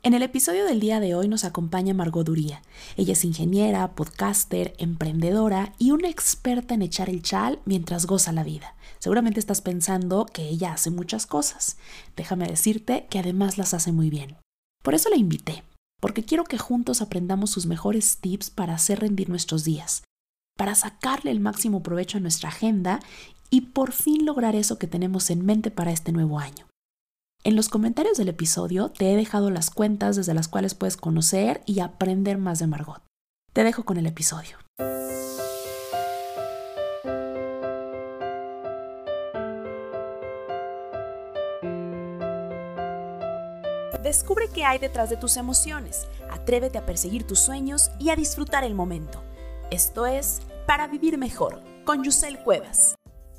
En el episodio del día de hoy nos acompaña Margot Duría. Ella es ingeniera, podcaster, emprendedora y una experta en echar el chal mientras goza la vida. Seguramente estás pensando que ella hace muchas cosas. Déjame decirte que además las hace muy bien. Por eso la invité, porque quiero que juntos aprendamos sus mejores tips para hacer rendir nuestros días, para sacarle el máximo provecho a nuestra agenda y por fin lograr eso que tenemos en mente para este nuevo año. En los comentarios del episodio te he dejado las cuentas desde las cuales puedes conocer y aprender más de Margot. Te dejo con el episodio. Descubre qué hay detrás de tus emociones, atrévete a perseguir tus sueños y a disfrutar el momento. Esto es Para Vivir Mejor, con Yusel Cuevas.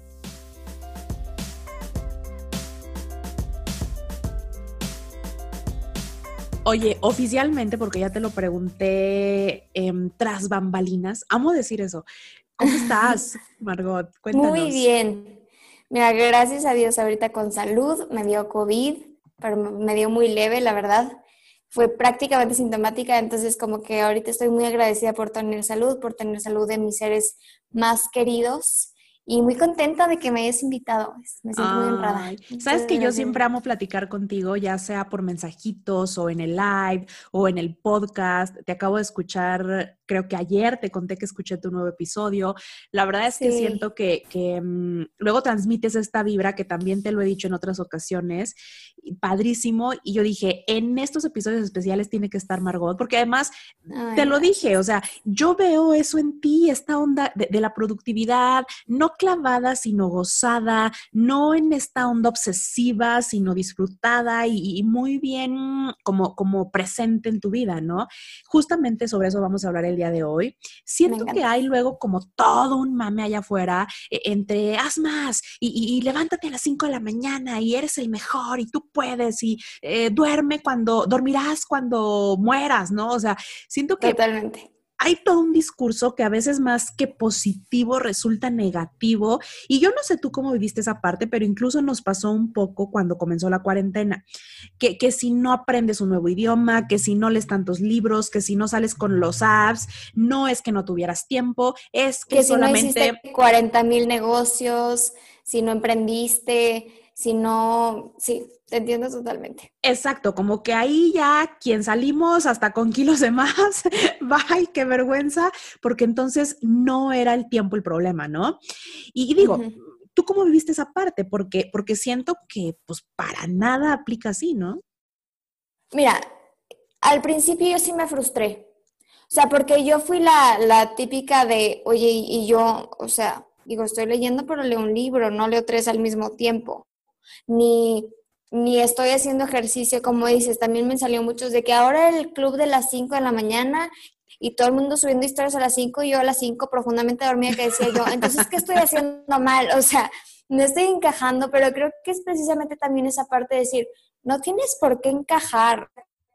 Oye, oficialmente, porque ya te lo pregunté tras bambalinas, amo decir eso. ¿Cómo estás, Margot? Muy Cuéntanos. bien. Mira, gracias a Dios ahorita con salud. Me dio COVID, pero me dio muy leve, la verdad. Fue prácticamente sintomática, entonces como que ahorita estoy muy agradecida por tener salud de mis seres más queridos y muy contenta de que me hayas invitado. Me siento muy honrada. Ay, sabes Muchas que yo gracias. siempre amo platicar contigo, ya sea por mensajitos o en el live o en el podcast. Te acabo de escuchar, creo que ayer te conté que escuché tu nuevo episodio. La verdad es que Sí, siento que luego transmites esta vibra que también te lo he dicho en otras ocasiones, y padrísimo. Y yo dije, en estos episodios especiales tiene que estar Margot, porque además te ay, lo dije, o gracias. sea, yo veo eso en ti, esta onda de la productividad, no clavada, sino gozada, no en esta onda obsesiva, sino disfrutada y muy bien como presente en tu vida, ¿no? Justamente sobre eso vamos a hablar el día de hoy. Me Siento que encanta. hay luego como todo un mame allá afuera entre haz más y levántate a las 5 de la mañana y eres el mejor y tú puedes y dormirás cuando mueras, ¿no? O sea, siento que Totalmente. hay todo un discurso que a veces más que positivo resulta negativo y yo no sé tú cómo viviste esa parte, pero incluso nos pasó un poco cuando comenzó la cuarentena, que si no aprendes un nuevo idioma, que si no lees tantos libros, que si no sales con los apps, no es que no tuvieras tiempo, es que Que si no hiciste solamente. 40,000 negocios, si no emprendiste, si no, sí, te entiendo totalmente. Exacto, como que ahí ya quien salimos hasta con kilos de más, ¡ay, qué vergüenza! Porque entonces no era el tiempo el problema, ¿no? Y digo, Ujú. ¿tú cómo viviste esa parte? Porque siento que pues para nada aplica así, ¿no? Mira, al principio yo sí me frustré. O sea, porque yo fui la típica de, oye, y yo, o sea, digo, estoy leyendo, pero leo un libro, no leo tres al mismo tiempo. Ni, ni estoy haciendo ejercicio, como dices. También me salió muchos de que ahora el club de las 5 de la mañana y todo el mundo subiendo historias a las 5 y yo a las 5 profundamente dormida que decía yo, entonces, ¿qué estoy haciendo mal? O sea, no estoy encajando, pero creo que es precisamente también esa parte de decir, no tienes por qué encajar.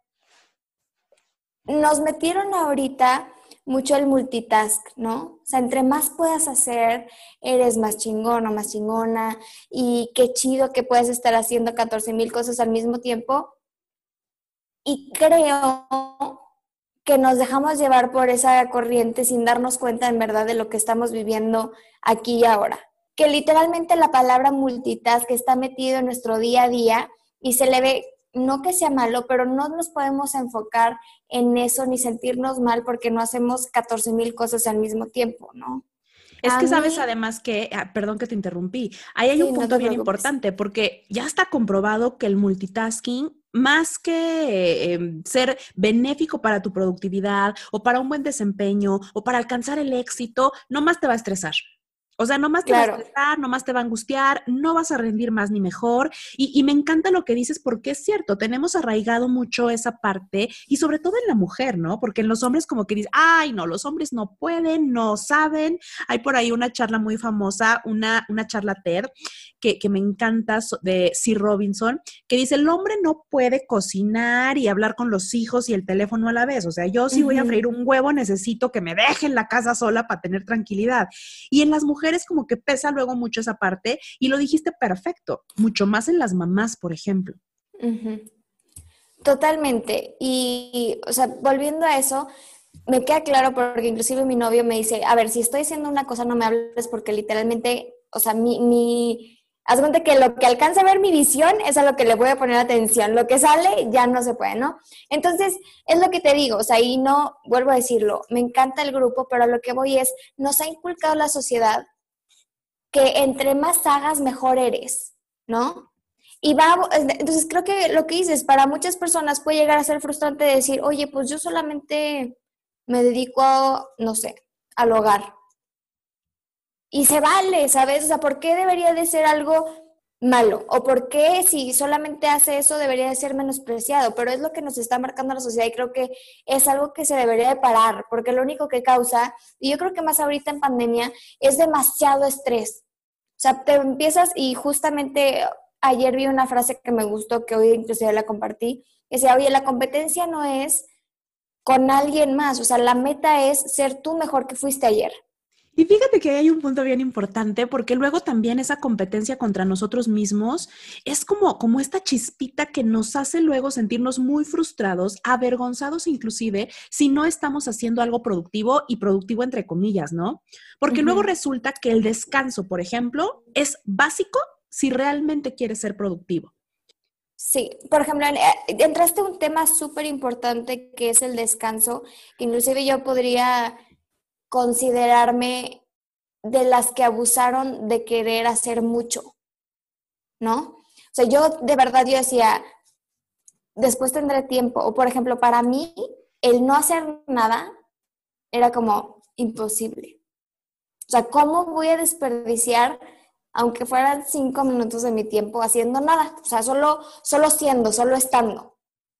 Nos metieron ahorita mucho el multitask, ¿no? O sea, entre más puedas hacer, eres más chingón o más chingona y qué chido que puedes estar haciendo 14,000 cosas al mismo tiempo. Y creo que nos dejamos llevar por esa corriente sin darnos cuenta en verdad de lo que estamos viviendo aquí y ahora. Que literalmente la palabra multitask está metido en nuestro día a día y se le ve, no que sea malo, pero no nos podemos enfocar en eso ni sentirnos mal porque no hacemos 14,000 cosas al mismo tiempo, ¿no? Es A que sabes mí, además que, perdón que te interrumpí, ahí hay un sí, no punto te bien preocupes. importante porque ya está comprobado que el multitasking, más que ser benéfico para tu productividad o para un buen desempeño o para alcanzar el éxito, no más te va a estresar. O sea, no más te va a Claro, estresar, no más te va a angustiar, no vas a rendir más ni mejor. Y me encanta lo que dices porque es cierto, tenemos arraigado mucho esa parte y sobre todo en la mujer, ¿no? Porque en los hombres como que dicen, ay, no, los hombres no pueden, no saben. Hay por ahí una charla muy famosa, una charla TED que me encanta de Sir Robinson, que dice, el hombre no puede cocinar y hablar con los hijos y el teléfono a la vez. O sea, yo si voy a uh-huh. freír un huevo necesito que me dejen la casa sola para tener tranquilidad. Y en las mujeres como que pesa luego mucho esa parte y lo dijiste perfecto, mucho más en las mamás, por ejemplo. Uh-huh. Totalmente. Y, o sea, volviendo a eso, me queda claro porque inclusive mi novio me dice, a ver, si estoy haciendo una cosa no me hables porque literalmente, o sea, haz cuenta que lo que alcanza a ver mi visión es a lo que le voy a poner atención, lo que sale ya no se puede, ¿no? Entonces, es lo que te digo, o sea, y no, vuelvo a decirlo, me encanta el grupo, pero a lo que voy es, nos ha inculcado la sociedad que entre más hagas, mejor eres, ¿no? Entonces creo que lo que dices, para muchas personas puede llegar a ser frustrante decir, oye, pues yo solamente me dedico, no sé, al hogar. Y se vale, ¿sabes? O sea, ¿por qué debería de ser algo malo? ¿O por qué si solamente hace eso debería de ser menospreciado? Pero es lo que nos está marcando la sociedad y creo que es algo que se debería de parar, porque lo único que causa, y yo creo que más ahorita en pandemia, es demasiado estrés. O sea, te empiezas y justamente ayer vi una frase que me gustó, que hoy inclusive la compartí, que decía, oye, la competencia no es con alguien más, o sea, la meta es ser tú mejor que fuiste ayer. Y fíjate que hay un punto bien importante porque luego también esa competencia contra nosotros mismos es como esta chispita que nos hace luego sentirnos muy frustrados, avergonzados inclusive, si no estamos haciendo algo productivo y productivo entre comillas, ¿no? Porque luego Ujú. resulta que el descanso, por ejemplo, es básico si realmente quieres ser productivo. Sí, por ejemplo, entraste a un tema súper importante que es el descanso, que inclusive yo podría considerarme de las que abusaron de querer hacer mucho, ¿no? O sea, yo de verdad yo decía, después tendré tiempo, o por ejemplo, para mí el no hacer nada era como imposible. O sea, ¿cómo voy a desperdiciar, aunque fueran 5 minutos de mi tiempo, haciendo nada? O sea, solo siendo, solo estando.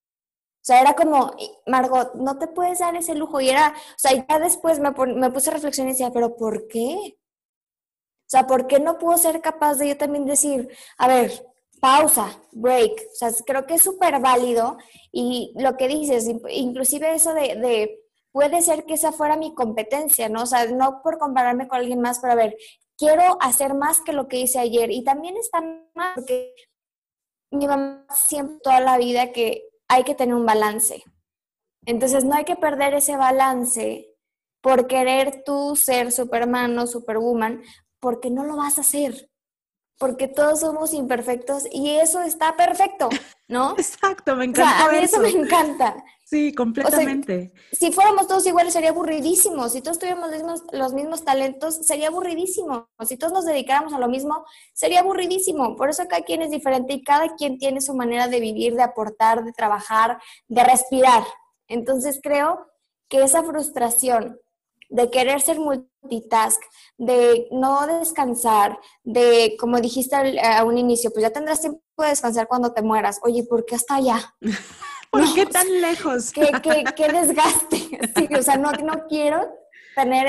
O sea, era como, Margot, no te puedes dar ese lujo. Y era, o sea, ya después me puse a reflexionar y decía, ¿pero por qué? O sea, ¿por qué no puedo ser capaz de yo también decir, a ver, pausa, break? O sea, creo que es súper válido y lo que dices, inclusive eso puede ser que esa fuera mi competencia, ¿no? O sea, no por compararme con alguien más, pero a ver, quiero hacer más que lo que hice ayer. Y también está mal, porque mi mamá siempre toda la vida que hay que tener un balance. Entonces no hay que perder ese balance por querer tú ser Superman o Superwoman, porque no lo vas a hacer, porque todos somos imperfectos y eso está perfecto, ¿no? Exacto, me O sea, encantó a mí eso me eso. encanta. Sí, O sea, completamente. si fuéramos todos iguales sería aburridísimo. Si todos tuviéramos los mismos talentos, sería aburridísimo. Si todos nos dedicáramos a lo mismo, sería aburridísimo. Por eso cada quien es diferente y cada quien tiene su manera de vivir, de aportar, de trabajar, de respirar. Entonces creo que esa frustración de querer ser multitask, de no descansar, de, como dijiste a un inicio, pues ya tendrás tiempo de descansar cuando te mueras. Oye, ¿por qué hasta allá? No, ¿Por qué o sea, tan lejos? qué desgaste. Sí, o sea, no quiero tener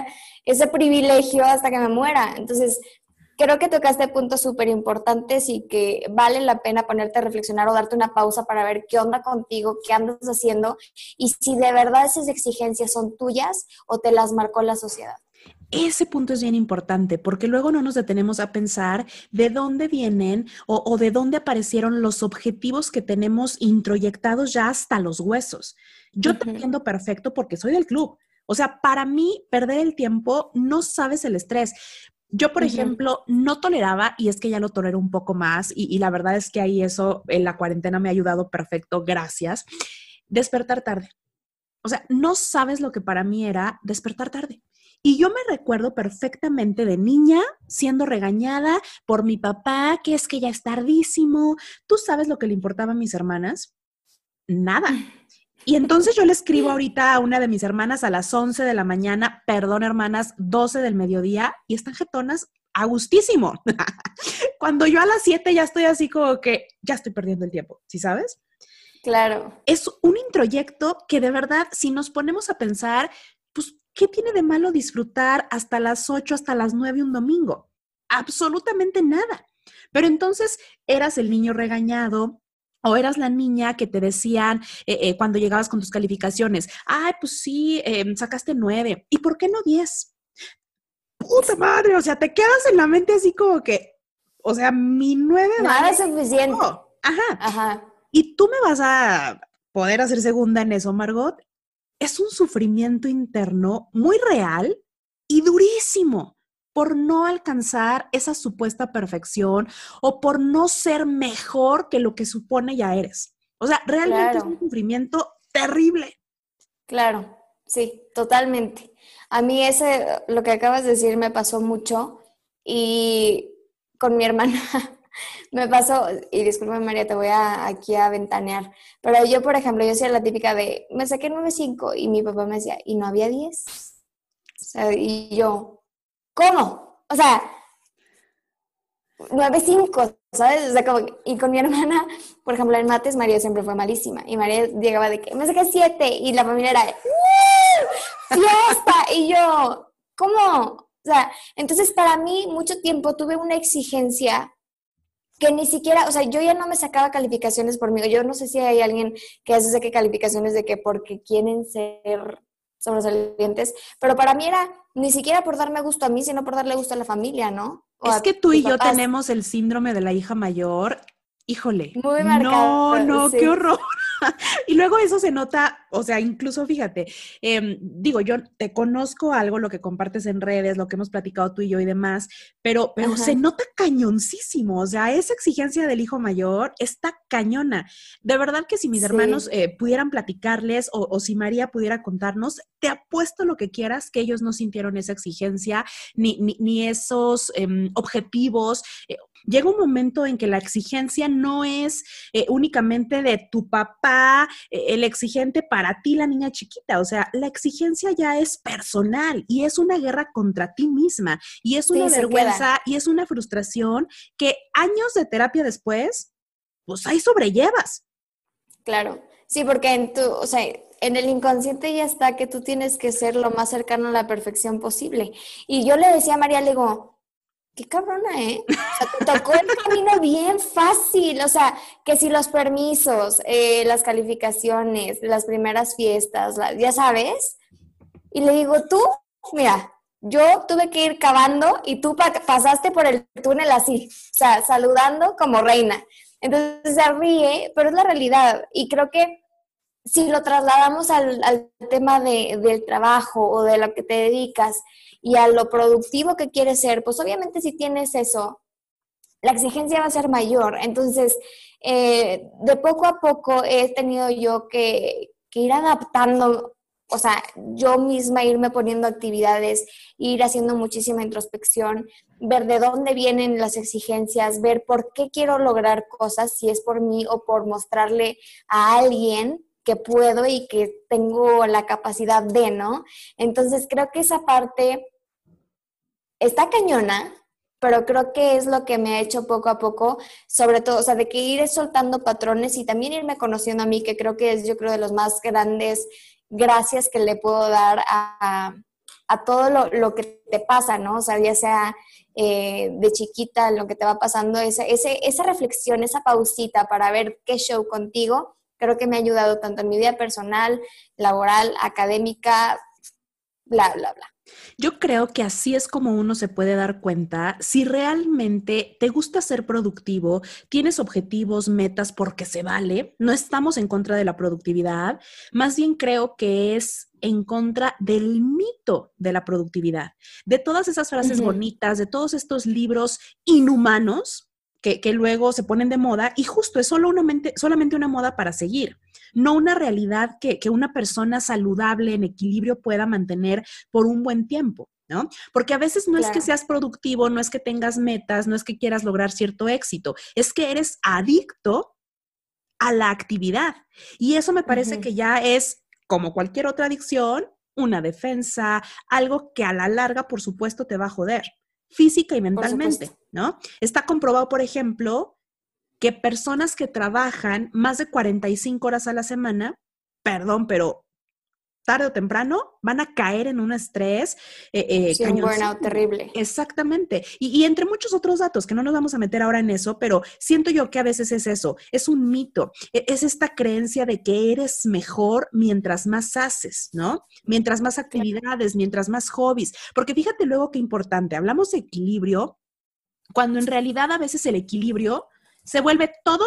ese privilegio hasta que me muera. Entonces, creo que tocaste puntos súper importantes y que vale la pena ponerte a reflexionar o darte una pausa para ver qué onda contigo, qué andas haciendo y si de verdad esas exigencias son tuyas o te las marcó la sociedad. Ese punto es bien importante porque luego no nos detenemos a pensar de dónde vienen o de dónde aparecieron los objetivos que tenemos introyectados ya hasta los huesos. Yo te Ujú. entiendo perfecto porque soy del club. O sea, para mí, perder el tiempo, no sabes el estrés. Yo, por Ujú. ejemplo, no toleraba, y es que ya lo tolero un poco más, y la verdad es que ahí eso en la cuarentena me ha ayudado perfecto, gracias, despertar tarde. O sea, no sabes lo que para mí era despertar tarde. Y yo me recuerdo perfectamente de niña siendo regañada por mi papá, que es que ya es tardísimo. ¿Tú sabes lo que le importaba a mis hermanas? Nada. Y entonces yo le escribo ahorita a una de mis hermanas a las 11 de la mañana, perdón hermanas, 12 del mediodía, y están jetonas a gustísimo. Cuando yo a las 7 ya estoy así como que ya estoy perdiendo el tiempo, ¿sí sabes? Claro. Es un introyecto que de verdad, si nos ponemos a pensar, pues, ¿qué tiene de malo disfrutar hasta las 8, hasta las 9 un domingo? Absolutamente nada. Pero entonces eras el niño regañado o eras la niña que te decían cuando llegabas con tus calificaciones, ay, pues sí, sacaste 9. ¿Y por qué no 10? Puta madre, o sea, te quedas en la mente así como que, o sea, mi 9 Nada vale. es suficiente. Oh, ajá. Ajá. Y tú me vas a poder hacer segunda en eso, Margot. Es un sufrimiento interno muy real y durísimo por no alcanzar esa supuesta perfección o por no ser mejor que lo que supone ya eres. O sea, realmente es un Claro, sufrimiento terrible. claro, sí, totalmente. A mí lo que acabas de decir me pasó mucho y con mi hermana me pasó, y disculpa María, te voy aquí a ventanear, pero yo, por ejemplo, yo soy la típica de, me saqué 9.5 y mi papá me decía, ¿y no había 10? O sea, y yo, ¿cómo? O sea, 9.5, ¿sabes? O sea, y con mi hermana, por ejemplo, en mates, María siempre fue malísima. Y María llegaba de que me saqué 7 y la familia era de ¡fiesta! Y yo, ¿cómo? O sea, entonces para mí mucho tiempo tuve una exigencia que ni siquiera, o sea, yo ya no me sacaba calificaciones por mí. Yo no sé si hay alguien que hace saque calificaciones de que porque quieren ser sobresalientes, pero para mí era ni siquiera por darme gusto a mí, sino por darle gusto a la familia, ¿no? O Es a que tú tus y yo papás. tenemos el síndrome de la hija mayor. Híjole, Muy no, marcado, no, qué sí. horror. Y luego eso se nota, o sea, incluso fíjate, digo, yo te conozco algo, lo que compartes en redes, lo que hemos platicado tú y yo y demás, pero se Ajá, nota cañoncísimo, o sea, esa exigencia del hijo mayor está cañona. De verdad que si mis hermanos sí, pudieran platicarles o si María pudiera contarnos, te apuesto lo que quieras que ellos no sintieron esa exigencia ni esos objetivos. Llega un momento en que la exigencia no es únicamente de tu papá, el exigente para ti, la niña chiquita. O sea, la exigencia ya es personal y es una guerra contra ti misma y es una sí, se queda, vergüenza y es una frustración que años de terapia después, pues ahí sobrellevas. claro. Sí, porque o sea, en el inconsciente ya está que tú tienes que ser lo más cercano a la perfección posible. Y yo le decía a María, le digo, qué cabrona, ¿eh? O sea, te tocó el camino bien fácil, o sea, que si los permisos, las calificaciones, las primeras fiestas, ya sabes. Y le digo, tú, mira, yo tuve que ir cavando y tú pasaste por el túnel así, o sea, saludando como reina. Entonces se ríe, pero es la realidad. Y creo que si lo trasladamos al tema del trabajo o de lo que te dedicas y a lo productivo que quieres ser, pues obviamente si tienes eso, la exigencia va a ser mayor. Entonces, de poco a poco he tenido yo que ir adaptando, o sea, yo misma irme poniendo actividades, ir haciendo muchísima introspección, ver de dónde vienen las exigencias, ver por qué quiero lograr cosas, si es por mí o por mostrarle a alguien que puedo y que tengo la capacidad de, ¿no? Entonces creo que esa parte está cañona, pero creo que es lo que me ha hecho poco a poco, sobre todo, o sea, de que ir soltando patrones y también irme conociendo a mí, que creo que es, yo creo, de los más grandes gracias que le puedo dar a todo lo que te pasa, ¿no? O sea, ya sea de chiquita, lo que te va pasando, esa reflexión, esa pausita para ver qué show contigo, creo que me ha ayudado tanto en mi vida personal, laboral, académica, bla, bla, bla. Yo creo que así es como uno se puede dar cuenta si realmente te gusta ser productivo, tienes objetivos, metas, porque se vale. No estamos en contra de la productividad, más bien creo que es en contra del mito de la productividad, de todas esas frases Ujú. bonitas, de todos estos libros inhumanos que luego se ponen de moda y justo es solamente una moda para seguir, no una realidad que una persona saludable, en equilibrio, pueda mantener por un buen tiempo, ¿no? Porque a veces no es que Claro. seas productivo, no es que tengas metas, no es que quieras lograr cierto éxito, es que eres adicto a la actividad. Y eso me parece Ujú. que ya es, como cualquier otra adicción, una defensa, algo que a la larga, por supuesto, te va a joder, física y Por supuesto. mentalmente, ¿no? Está comprobado, por ejemplo, que personas que trabajan más de 45 horas a la semana, perdón, pero tarde o temprano van a caer en un estrés Sí, un burnout cañoncísimo. terrible. Exactamente. Y entre muchos otros datos, que no nos vamos a meter ahora en eso, pero siento yo que a veces es eso, es un mito, es esta creencia de que eres mejor mientras más haces, ¿no? Mientras más Claro. actividades, mientras más hobbies, porque fíjate luego qué importante, hablamos de equilibrio, cuando en realidad a veces el equilibrio se vuelve todo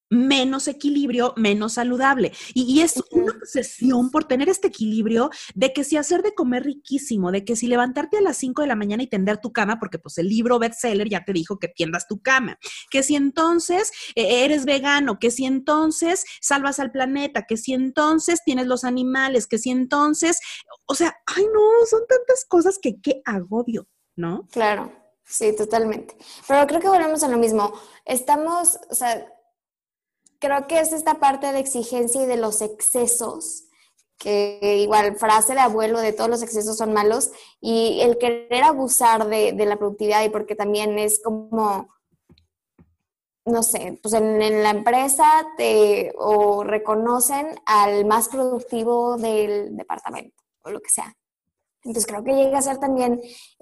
menos equilibrio, menos saludable. Y es una obsesión por tener este equilibrio de que si hacer de comer riquísimo, de que si levantarte a las 5 de la mañana y tender tu cama, porque pues el libro bestseller ya te dijo que tiendas tu cama, que si entonces eres vegano, que si entonces salvas al planeta, que si entonces tienes los animales, que si entonces, o sea, ay no, son tantas cosas que qué agobio, ¿no? Claro, sí, totalmente. Pero creo que volvemos a lo mismo. Estamos, o sea, creo que es esta parte de exigencia y de los excesos, que igual frase de abuelo de todos los excesos son malos, y el querer abusar de la productividad, y porque también es como, no sé, pues en la empresa o reconocen al más productivo del departamento o lo que sea. Entonces creo que llega a ser también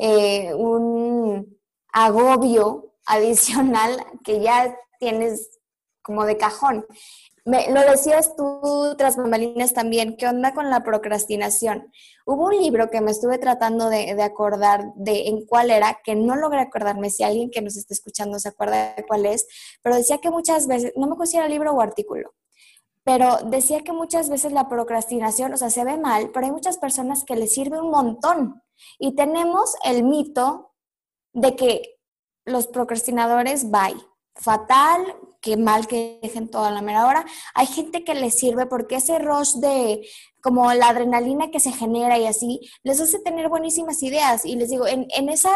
un agobio adicional que ya tienes como de cajón. Lo decías tú tras bambalinas también, ¿qué onda con la procrastinación? Hubo un libro que me estuve tratando de acordar de en cuál era, que no logré acordarme, si alguien que nos está escuchando se acuerda de cuál es, pero decía que muchas veces, no me acuerdo si era libro o artículo, pero decía que muchas veces la procrastinación, o sea, se ve mal, pero hay muchas personas que les sirve un montón. Y tenemos el mito de que los procrastinadores, bye, fatal, que mal que dejen toda la mera hora. Hay gente que les sirve porque ese rush de como la adrenalina que se genera y así, les hace tener buenísimas ideas. Y les digo, en esa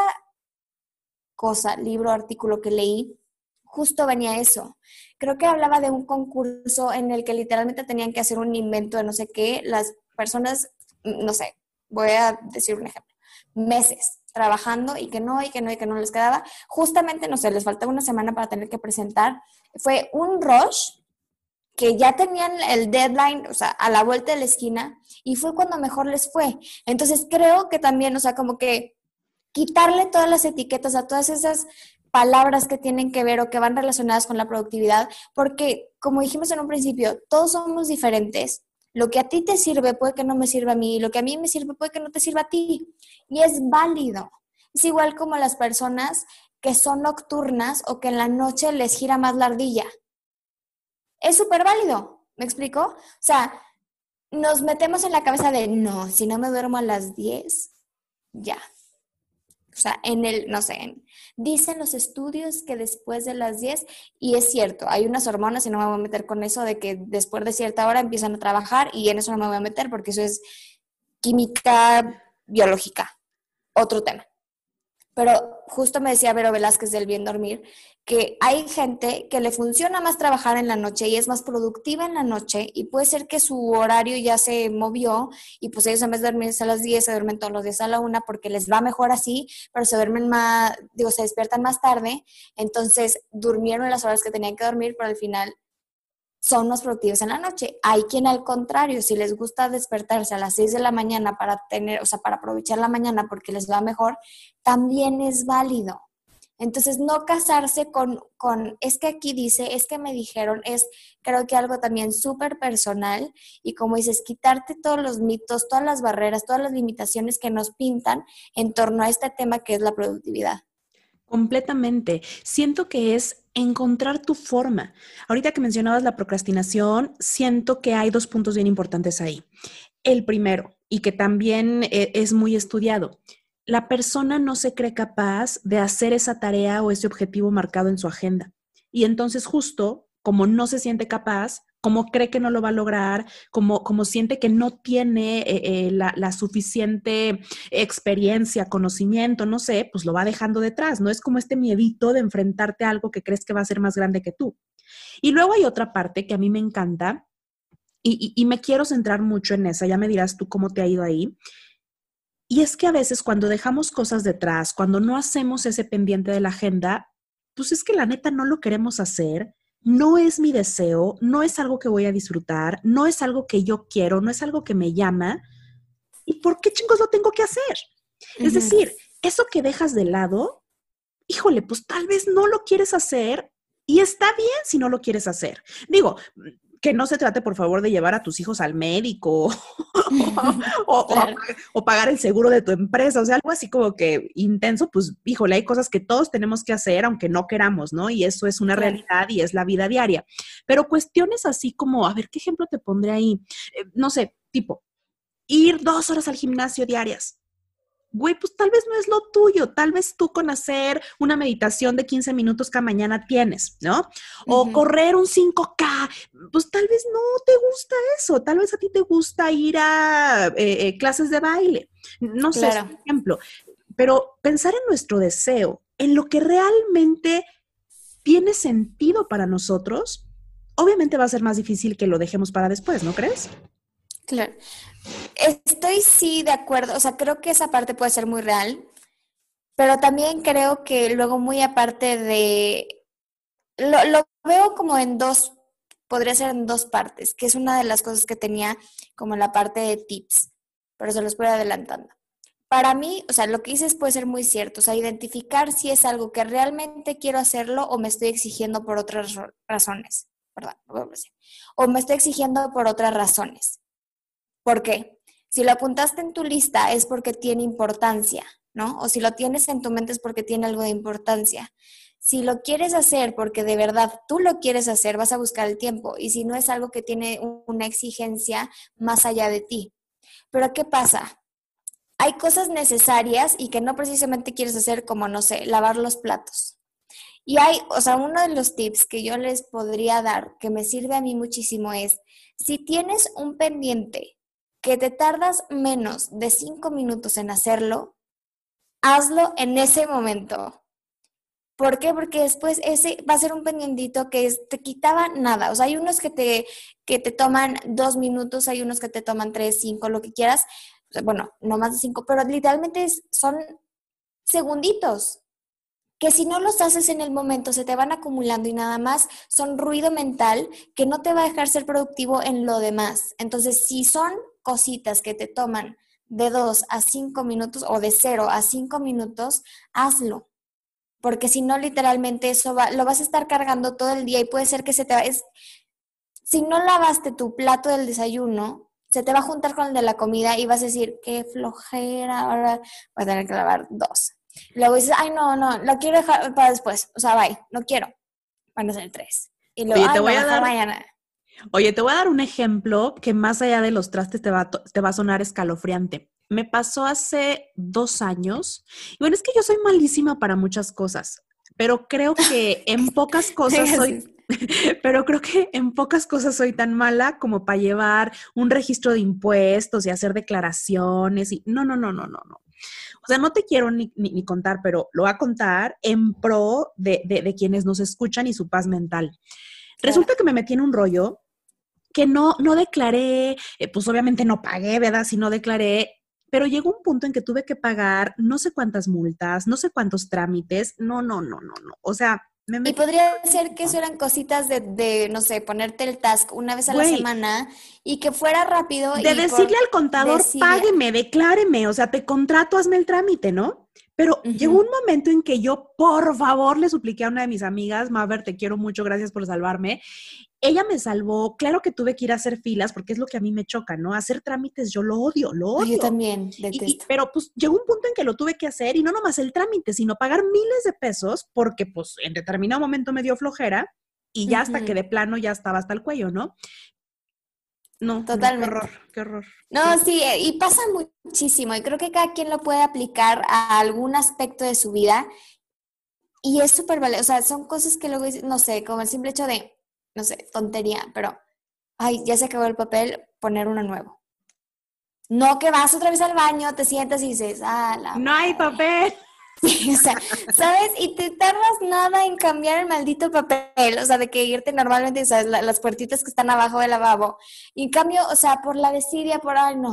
cosa, libro, artículo que leí, justo venía eso. Creo que hablaba de un concurso en el que literalmente tenían que hacer un invento de no sé qué. Las personas, no sé, voy a decir un ejemplo, meses trabajando y que no, y que no, y que no les quedaba. Justamente, no sé, les faltaba una semana para tener que presentar. Fue un rush que ya tenían el deadline, o sea, a la vuelta de la esquina, y fue cuando mejor les fue. Entonces creo que también, o sea, como que quitarle todas las etiquetas a todas esas palabras que tienen que ver o que van relacionadas con la productividad, porque como dijimos en un principio, todos somos diferentes. Lo que a ti te sirve puede que no me sirva a mí, y lo que a mí me sirve puede que no te sirva a ti. Y es válido. Es igual como las personas que son nocturnas o que en la noche les gira más la ardilla. Es súper válido, ¿me explico? O sea, nos metemos en la cabeza de, no, si no me duermo a las 10 ya. O sea, no sé, dicen los estudios que después de las 10 y es cierto, hay unas hormonas, y no me voy a meter con eso, de que después de cierta hora empiezan a trabajar, y en eso no me voy a meter porque eso es química biológica, otro tema. Pero justo me decía Vero Velázquez del Bien Dormir que hay gente que le funciona más trabajar en la noche y es más productiva en la noche, y puede ser que su horario ya se movió y pues ellos en vez de dormirse a las 10 se duermen todos los días a la 1 porque les va mejor así, pero se duermen más, digo, se despiertan más tarde, entonces durmieron las horas que tenían que dormir, pero al final son más productivos en la noche. Hay quien al contrario, si les gusta despertarse a las 6 de la mañana para tener, o sea, para aprovechar la mañana porque les va mejor, también es válido. Entonces, no casarse es que aquí dice, es que me dijeron, es creo que algo también súper personal, y como dices, quitarte todos los mitos, todas las barreras, todas las limitaciones que nos pintan en torno a este tema que es la productividad. Completamente. Siento que es encontrar tu forma. Ahorita que mencionabas la procrastinación, siento que hay dos puntos bien importantes ahí. El primero, y que también es muy estudiado, la persona no se cree capaz de hacer esa tarea o ese objetivo marcado en su agenda. Y entonces justo como no se siente capaz, como cree que no lo va a lograr, como siente que no tiene la suficiente experiencia, conocimiento, no sé, pues lo va dejando detrás, ¿no? Es como este miedito de enfrentarte a algo que crees que va a ser más grande que tú. Y luego hay otra parte que a mí me encanta y me quiero centrar mucho en esa, ya me dirás tú cómo te ha ido ahí. Y es que a veces cuando dejamos cosas detrás, cuando no hacemos ese pendiente de la agenda, pues es que la neta no lo queremos hacer, no es mi deseo, no es algo que voy a disfrutar, no es algo que yo quiero, no es algo que me llama. ¿Y por qué chingos lo tengo que hacer? Es decir, eso que dejas de lado, híjole, pues tal vez no lo quieres hacer y está bien si no lo quieres hacer. Digo, que no se trate, por favor, de llevar a tus hijos al médico o, o pagar el seguro de tu empresa, o sea, algo así como que intenso, pues, híjole, hay cosas que todos tenemos que hacer aunque no queramos, ¿no? Y eso es una realidad y es la vida diaria. Pero cuestiones así como, a ver, ¿qué ejemplo te pondré ahí? No sé, tipo, ir 2 horas al gimnasio diarias. Güey, pues tal vez no es lo tuyo, tal vez tú con hacer una meditación de 15 minutos cada mañana tienes, ¿no? O correr un 5K, pues tal vez no te gusta eso, tal vez a ti te gusta ir a clases de baile, no sé, es un ejemplo, pero pensar en nuestro deseo, en lo que realmente tiene sentido para nosotros, obviamente va a ser más difícil que lo dejemos para después, ¿no crees? Claro. Estoy sí de acuerdo, o sea, creo que esa parte puede ser muy real, pero también creo que luego muy aparte de, lo veo como en dos, podría ser en dos partes, que es una de las cosas que tenía como en la parte de tips, pero se los voy adelantando. Para mí, o sea, lo que dices puede ser muy cierto, o sea, identificar si es algo que realmente quiero hacerlo o me estoy exigiendo por otras razones, perdón, o me estoy exigiendo por otras razones. ¿Por qué? Si lo apuntaste en tu lista es porque tiene importancia, ¿no? O si lo tienes en tu mente es porque tiene algo de importancia. Si lo quieres hacer porque de verdad tú lo quieres hacer, vas a buscar el tiempo. Y si no es algo que tiene una exigencia más allá de ti. Pero ¿qué pasa? Hay cosas necesarias y que no precisamente quieres hacer como, no sé, lavar los platos. Y hay, o sea, uno de los tips que yo les podría dar, que me sirve a mí muchísimo, es si tienes un pendiente que te tardas menos de 5 minutos en hacerlo, hazlo en ese momento. ¿Por qué? Porque después ese va a ser un pendientito que te quitaba nada. O sea, hay unos que te toman 2 minutos, hay unos que te toman 3, 5, lo que quieras. O sea, bueno, no más de 5, pero literalmente son segunditos que si no los haces en el momento se te van acumulando y nada más son ruido mental que no te va a dejar ser productivo en lo demás. Entonces, si son cositas que te toman de 2 a 5 minutos o de 0 a 5 minutos, hazlo. Porque si no, literalmente lo vas a estar cargando todo el día y puede ser que se te va... si no lavaste tu plato del desayuno, se te va a juntar con el de la comida y vas a decir, qué flojera, ahora voy a tener que lavar 2. Luego dices, ay, no, lo quiero dejar para después. O sea, bye, no quiero. Van a ser 3. Y luego, Oye, te voy a mejor dar, mañana. oye, te voy a dar un ejemplo que más allá de los trastes te va a sonar escalofriante. Me pasó hace 2 años. Y bueno, es que yo soy malísima para muchas cosas, pero creo que en pocas cosas pero creo que en pocas cosas soy tan mala como para llevar un registro de impuestos y hacer declaraciones y no. O sea, no te quiero ni contar, pero lo voy a contar en pro de quienes nos escuchan y su paz mental. Resulta que me metí en un rollo que no declaré, pues obviamente no pagué, ¿verdad? Si no declaré, pero llegó un punto en que tuve que pagar no sé cuántas multas, no sé cuántos trámites, no. O sea, me Y metí. podría ser que eso eran cositas no sé, ponerte el task una vez a la Güey, semana y que fuera rápido de y decirle por al contador, decirle... págueme, decláreme, o sea, te contrato, hazme el trámite, ¿no? Pero llegó un momento en que yo, por favor, le supliqué a una de mis amigas, Maver, te quiero mucho, gracias por salvarme. Ella me salvó, claro que tuve que ir a hacer filas, porque es lo que a mí me choca, ¿no? Hacer trámites, yo lo odio, lo Ay, yo odio. también detesto. Pero pues llegó un punto en que lo tuve que hacer y no nomás el trámite, sino pagar miles de pesos, porque pues en determinado momento me dio flojera y ya hasta que de plano ya estaba hasta el cuello, ¿no? No, qué horror, Totalmente. qué horror. No, sí, y pasa muchísimo y creo que cada quien lo puede aplicar a algún aspecto de su vida y es súper valioso, o sea, son cosas que luego, no sé, como el simple hecho de, no sé, tontería, pero, ay, ya se acabó el papel, poner uno nuevo. No que vas otra vez al baño, te sientas y dices, ah, la No hay madre. papel. Sí, o sea, ¿sabes? Y te tardas nada en cambiar el maldito papel, o sea, de que irte normalmente, ¿sabes? Las puertitas que están abajo del lavabo. Y en cambio, o sea, por la desidia, ay, no,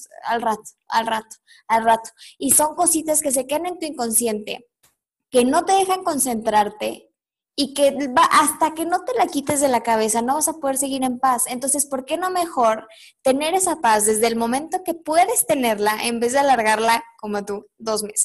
al rato. Y son cositas que se quedan en tu inconsciente, que no te dejan concentrarte y que hasta que no te la quites de la cabeza no vas a poder seguir en paz. Entonces, ¿por qué no mejor tener esa paz desde el momento que puedes tenerla en vez de alargarla como tú 2 meses?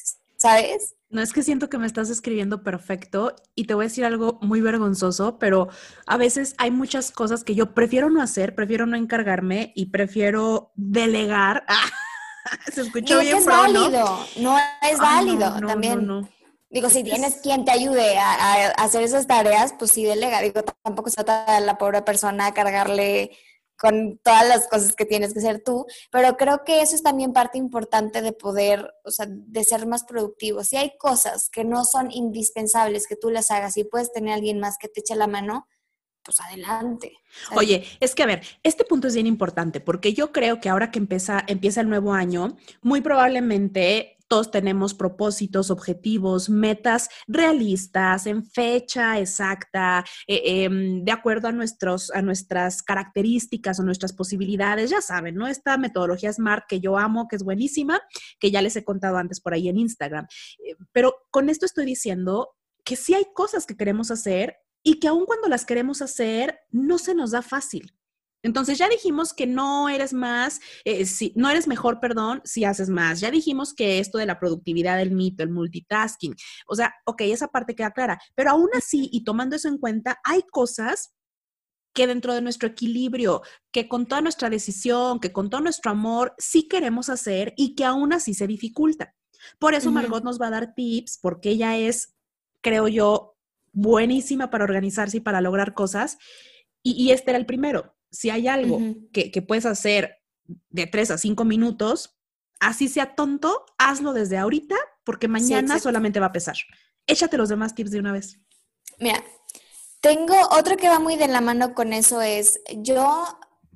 ¿sabes? No, es que siento que me estás escribiendo perfecto y te voy a decir algo muy vergonzoso, pero a veces hay muchas cosas que yo prefiero no hacer, prefiero no encargarme y prefiero delegar. Se escuchó Digo que bien es pro, ¿no? válido, no es Ay, no, válido no, no, también. no. Digo, si tienes Es, quien te ayude a hacer esas tareas, pues sí delega. Digo, tampoco se trata de la pobre persona a cargarle con todas las cosas que tienes que hacer tú, pero creo que eso es también parte importante de poder, o sea, de ser más productivo. Si hay cosas que no son indispensables que tú las hagas y puedes tener a alguien más que te eche la mano, pues adelante, ¿sabes? Oye, es que a ver, este punto es bien importante porque yo creo que ahora que empieza el nuevo año, muy probablemente todos tenemos propósitos, objetivos, metas realistas, en fecha exacta, de acuerdo a nuestras características o nuestras posibilidades. Ya saben, ¿no? Esta metodología SMART que yo amo, que es buenísima, que ya les he contado antes por ahí en Instagram. Pero con esto estoy diciendo que sí hay cosas que queremos hacer y que aun cuando las queremos hacer, no se nos da fácil. Entonces ya dijimos que no eres más, no eres mejor, perdón, si haces más. Ya dijimos que esto de la productividad del mito, el multitasking, o sea, ok, esa parte queda clara, pero aún así y tomando eso en cuenta, hay cosas que dentro de nuestro equilibrio, que con toda nuestra decisión, que con todo nuestro amor, sí queremos hacer y que aún así se dificulta. Por eso Ujú, Margot nos va a dar tips, porque ella es, creo yo, buenísima para organizarse y para lograr cosas. Y este era el primero. Si hay algo ujú. que puedes hacer de 3 a 5 minutos, así sea tonto, hazlo desde ahorita, porque Sí, mañana exacto. solamente va a pesar. Échate los demás tips de una vez. Mira, tengo otro que va muy de la mano con eso es, yo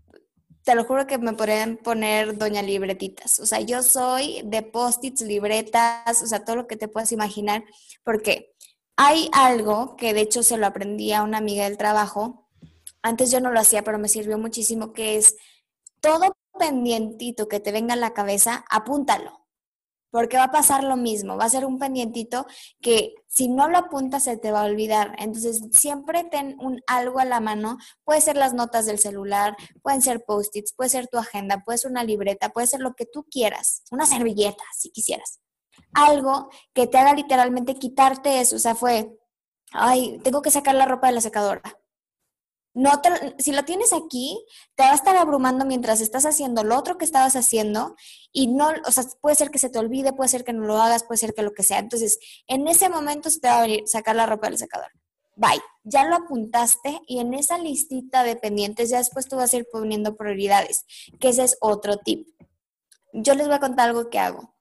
te lo juro que me podrían poner doña libretitas. O sea, yo soy de post-its, libretas, o sea, todo lo que te puedas imaginar, porque hay algo que de hecho se lo aprendí a una amiga del trabajo. Antes yo no lo hacía, pero me sirvió muchísimo, que es todo pendientito que te venga a la cabeza, apúntalo. Porque va a pasar lo mismo, va a ser un pendientito que si no lo apuntas se te va a olvidar. Entonces, siempre ten un algo a la mano. Puede ser las notas del celular, pueden ser post-its, puede ser tu agenda, puede ser una libreta, puede ser lo que tú quieras, una servilleta, si quisieras. Algo que te haga literalmente quitarte eso. O sea, fue, ay, tengo que sacar la ropa de la secadora. No si lo tienes aquí, te va a estar abrumando mientras estás haciendo lo otro que estabas haciendo y no, o sea, puede ser que se te olvide, puede ser que no lo hagas, puede ser que lo que sea. Entonces, en ese momento se te va a venir sacar la ropa del secador. Bye, ya lo apuntaste y en esa listita de pendientes ya después tú vas a ir poniendo prioridades, que ese es otro tip. Yo les voy a contar algo que hago.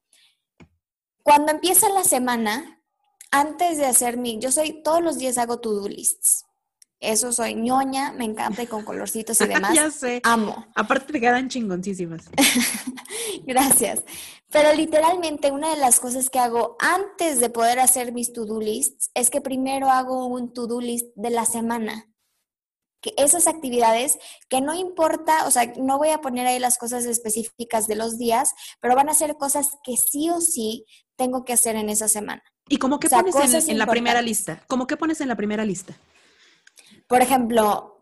Cuando empieza la semana, antes de hacer yo todos los días hago to-do lists. Eso soy ñoña, me encanta y con colorcitos y demás. Ya sé. Amo. Aparte te quedan chingoncísimas. Gracias. Pero literalmente una de las cosas que hago antes de poder hacer mis to-do lists es que primero hago un to-do list de la semana. Que esas actividades que no importa, o sea, no voy a poner ahí las cosas específicas de los días, pero van a ser cosas que sí o sí tengo que hacer en esa semana. ¿Y cómo O qué sea, pones cosas en la primera importantes. lista? ¿Cómo qué pones en la primera lista? Por ejemplo,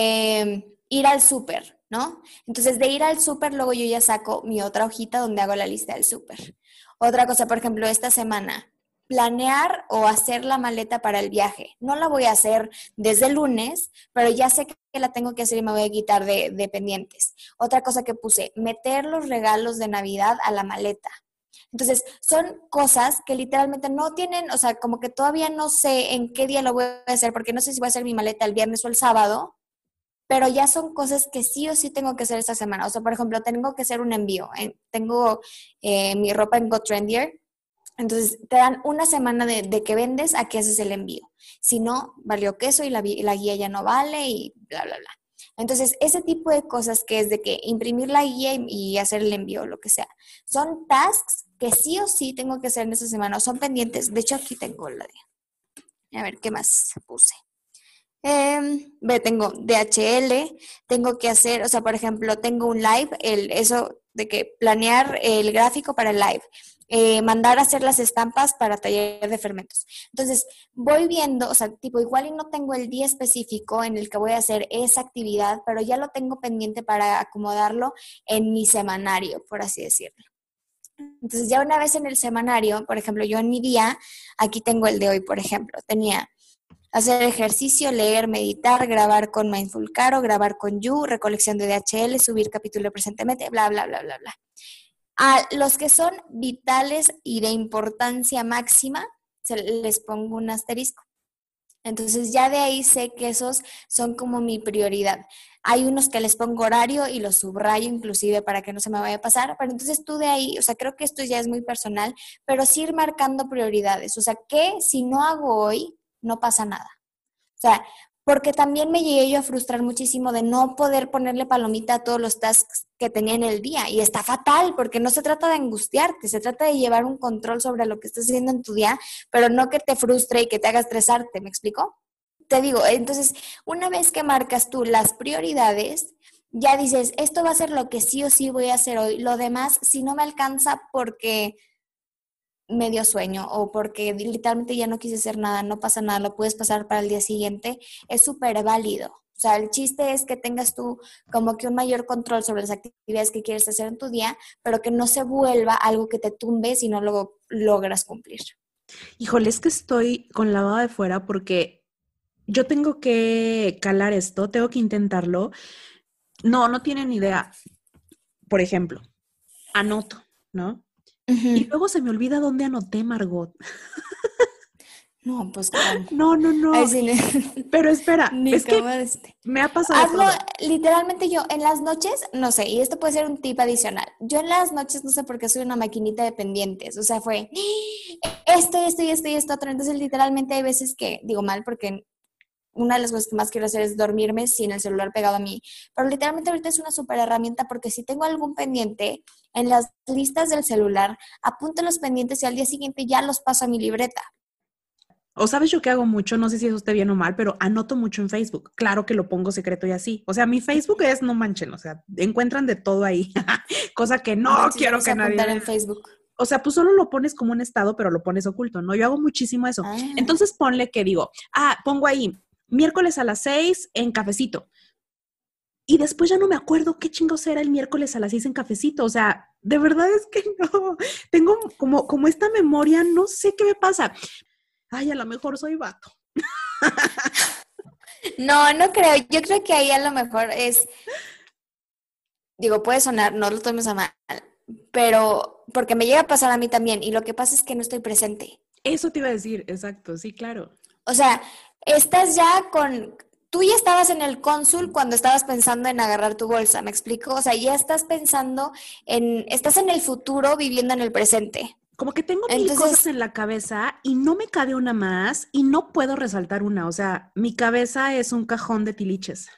ir al súper, ¿no? Entonces, de ir al súper, luego yo ya saco mi otra hojita donde hago la lista del súper. Otra cosa, por ejemplo, esta semana, planear o hacer la maleta para el viaje. No la voy a hacer desde el lunes, pero ya sé que la tengo que hacer y me voy a quitar de pendientes. Otra cosa que puse, meter los regalos de Navidad a la maleta. Entonces, son cosas que literalmente no tienen, o sea, como que todavía no sé en qué día lo voy a hacer, porque no sé si voy a hacer mi maleta el viernes o el sábado, pero ya son cosas que sí o sí tengo que hacer esta semana. O sea, por ejemplo, tengo que hacer un envío. Tengo mi ropa en GoTrendier. Entonces, te dan una semana de que vendes a que haces el envío. Si no, valió queso y la guía ya no vale y bla, bla, bla. Entonces, ese tipo de cosas que es de que imprimir la guía y hacer el envío, lo que sea, son tasks que sí o sí tengo que hacer en esa semana, o son pendientes. De hecho, aquí tengo la de, a ver, ¿qué más puse? Tengo DHL, tengo que hacer, o sea, por ejemplo, tengo un live, eso de que planear el gráfico para el live, mandar a hacer las estampas para taller de fermentos. Entonces, voy viendo, o sea, tipo, igual y no tengo el día específico en el que voy a hacer esa actividad, pero ya lo tengo pendiente para acomodarlo en mi semanario, por así decirlo. Entonces ya una vez en el semanario, por ejemplo, yo en mi día, aquí tengo el de hoy, por ejemplo, tenía hacer ejercicio, leer, meditar, grabar con Mindful Caro, grabar con You, recolección de DHL, subir capítulo presentemente, bla, bla, bla, bla, bla. A los que son vitales y de importancia máxima, les pongo un asterisco. Entonces ya de ahí sé que esos son como mi prioridad. Hay unos que les pongo horario y los subrayo inclusive para que no se me vaya a pasar, pero entonces tú de ahí, o sea, creo que esto ya es muy personal, pero sí ir marcando prioridades. O sea, que si no hago hoy, no pasa nada. O sea, porque también me llegué yo a frustrar muchísimo de no poder ponerle palomita a todos los tasks que tenía en el día. Y está fatal, porque no se trata de angustiarte, se trata de llevar un control sobre lo que estás haciendo en tu día, pero no que te frustre y que te haga estresarte, ¿me explico? Te digo, entonces, una vez que marcas tú las prioridades, ya dices, esto va a ser lo que sí o sí voy a hacer hoy. Lo demás, si no me alcanza porque me dio sueño o porque literalmente ya no quise hacer nada, no pasa nada, lo puedes pasar para el día siguiente, es súper válido. O sea, el chiste es que tengas tú como que un mayor control sobre las actividades que quieres hacer en tu día, pero que no se vuelva algo que te tumbe si no lo logras cumplir. Híjole, es que estoy con la baba de fuera porque yo tengo que calar esto, tengo que intentarlo. No, no tienen idea. Por ejemplo, anoto, ¿no? Y Ujú. luego se me olvida dónde anoté, Margot. No, pues cómo. No, no, Ahí no. sí, Pero espera, ni es que cómo decirte. me ha pasado de Hazlo todo. literalmente yo en las noches, no sé, y esto puede ser un tip adicional. Yo en las noches no sé por qué soy una maquinita de pendientes, o sea, fue esto y esto otro. Entonces, literalmente hay veces que digo mal porque una de las cosas que más quiero hacer es dormirme sin el celular pegado a mí. Pero literalmente ahorita es una súper herramienta porque si tengo algún pendiente en las listas del celular, apunto los pendientes y al día siguiente ya los paso a mi libreta. O sabes yo qué hago mucho, no sé si eso esté bien o mal, pero anoto mucho en Facebook. Claro que lo pongo secreto y así. O sea, mi Facebook es, no manchen, o sea, encuentran de todo ahí. Cosa que No no manches, yo no quiero sé que nadie apuntar vea. en Facebook. O sea, pues solo lo pones como un estado, pero lo pones oculto, ¿no? Yo hago muchísimo eso. Ah. Entonces ponle que digo, pongo ahí, miércoles a las 6 en cafecito. Y después ya no me acuerdo qué chingos era el miércoles a las 6 en cafecito. O sea, de verdad es que no. Tengo como esta memoria, no sé qué me pasa. Ay, a lo mejor soy vato. No, no creo. Yo creo que ahí a lo mejor es, digo, puede sonar, no lo tomes a mal, pero porque me llega a pasar a mí también y lo que pasa es que no estoy presente. Eso te iba a decir, exacto, sí, claro. O sea, estás ya tú ya estabas en el cónsul cuando estabas pensando en agarrar tu bolsa, ¿me explico? O sea, ya estás pensando estás en el futuro viviendo en el presente. Como que tengo mil cosas Entonces, en la cabeza y no me cabe una más y no puedo resaltar una. O sea, mi cabeza es un cajón de tiliches.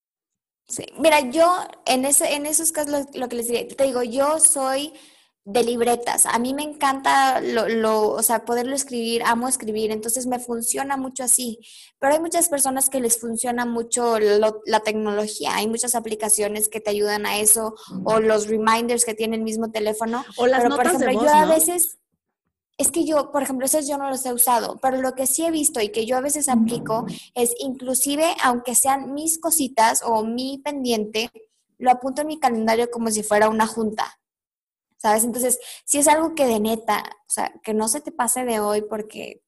sí. Mira, yo en esos casos lo que les diré, te digo, yo soy de libretas. A mí me encanta o sea, poderlo escribir, amo escribir, entonces me funciona mucho así. Pero hay muchas personas que les funciona mucho la tecnología. Hay muchas aplicaciones que te ayudan a eso o los reminders que tiene el mismo teléfono. O las Pero, por notas de ejemplo, yo voz, a ¿no? veces es que yo, por ejemplo, esos yo no los he usado, pero lo que sí he visto y que yo a veces aplico es inclusive, aunque sean mis cositas o mi pendiente, lo apunto en mi calendario como si fuera una junta, ¿sabes? Entonces, si es algo que de neta, o sea, que no se te pase de hoy porque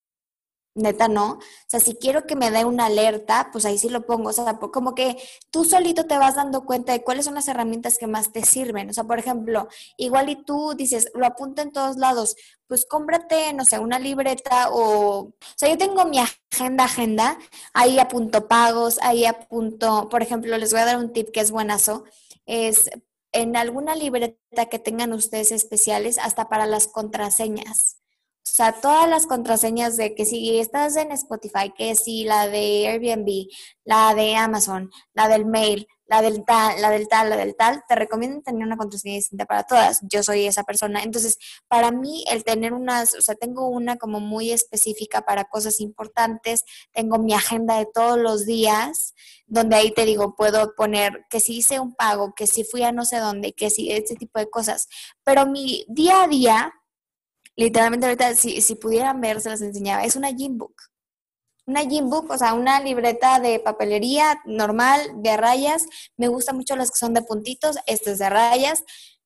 neta no. O sea, si quiero que me dé una alerta, pues ahí sí lo pongo. O sea, como que tú solito te vas dando cuenta de cuáles son las herramientas que más te sirven. O sea, por ejemplo, igual y tú dices, lo apunto en todos lados, pues cómprate, no sé, una libreta o sea, yo tengo mi agenda, ahí apunto pagos, ahí apunto, por ejemplo, les voy a dar un tip que es buenazo, es en alguna libreta que tengan ustedes especiales, hasta para las contraseñas. O sea, todas las contraseñas de que si estás en Spotify, que si la de Airbnb, la de Amazon, la del mail, la del tal, la del tal, la del tal, te recomiendo tener una contraseña distinta para todas. Yo soy esa persona. Entonces, para mí, el tener o sea, tengo una como muy específica para cosas importantes, tengo mi agenda de todos los días, donde ahí te digo, puedo poner que si hice un pago, que si fui a no sé dónde, que si ese tipo de cosas. Pero mi día a día literalmente ahorita, si pudieran ver, se las enseñaba. Es una gym book. Una gym book, o sea, una libreta de papelería normal, de rayas. Me gustan mucho las que son de puntitos. Esta es de rayas.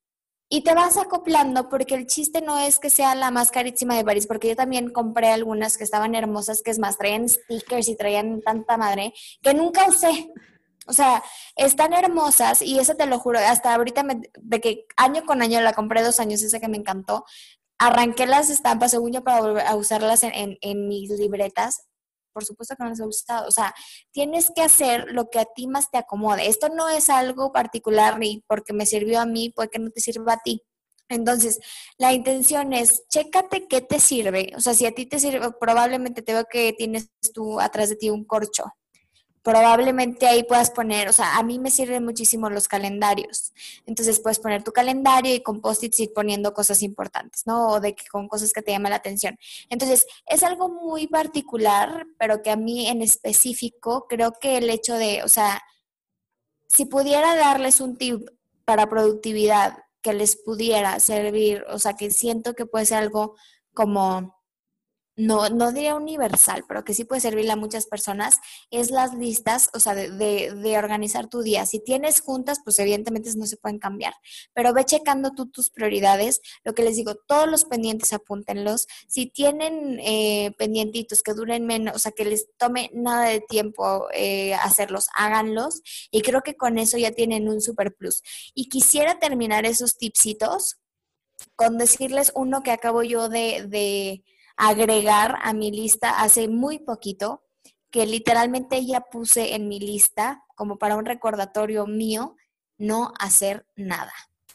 Y te vas acoplando porque el chiste no es que sea la más carísima de París, porque yo también compré algunas que estaban hermosas, que es más, traían stickers y traían tanta madre que nunca usé. O sea, están hermosas y eso te lo juro, hasta ahorita de que año con año la compré 2 años, esa que me encantó, arranqué las estampas según yo para volver a usarlas en mis libretas. Por supuesto que no les ha gustado. O sea, tienes que hacer lo que a ti más te acomode. Esto no es algo particular ni porque me sirvió a mí, puede que no te sirva a ti. Entonces, la intención es, chécate qué te sirve. O sea, si a ti te sirve, probablemente te veo que tienes tú atrás de ti un corcho. Probablemente ahí puedas poner, o sea, a mí me sirven muchísimo los calendarios. Entonces puedes poner tu calendario y con post-its ir poniendo cosas importantes, ¿no? O de que con cosas que te llaman la atención. Entonces, es algo muy particular, pero que a mí en específico creo que el hecho de, o sea, si pudiera darles un tip para productividad que les pudiera servir, o sea, que siento que puede ser algo como no diría universal, pero que sí puede servirle a muchas personas, es las listas, o sea, de organizar tu día. Si tienes juntas, pues evidentemente no se pueden cambiar, pero ve checando tú tus prioridades. Lo que les digo, todos los pendientes apúntenlos. Si tienen pendientitos que duren menos, o sea, que les tome nada de tiempo hacerlos, háganlos. Y creo que con eso ya tienen un super plus. Y quisiera terminar esos tipsitos con decirles uno que acabo yo de agregar a mi lista hace muy poquito, que literalmente ya puse en mi lista como para un recordatorio mío, no hacer nada.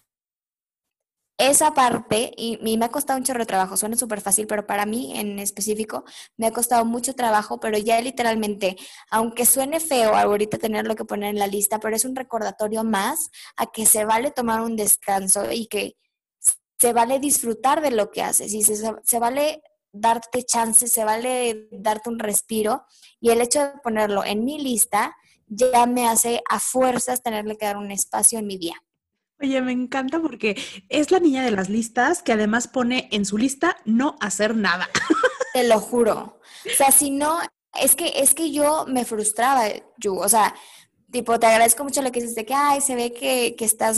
Esa parte, y me ha costado un chorro de trabajo, suena súper fácil, pero para mí en específico me ha costado mucho trabajo, pero ya literalmente, aunque suene feo ahorita tenerlo que poner en la lista, pero es un recordatorio más a que se vale tomar un descanso y que se vale disfrutar de lo que haces y se vale darte chance, se vale darte un respiro y el hecho de ponerlo en mi lista ya me hace a fuerzas tenerle que dar un espacio en mi día. Oye, me encanta porque es la niña de las listas que además pone en su lista no hacer nada. Te lo juro. O sea, si no, es que yo me frustraba, o sea, tipo, te agradezco mucho lo que dices de que, ay, se ve que estás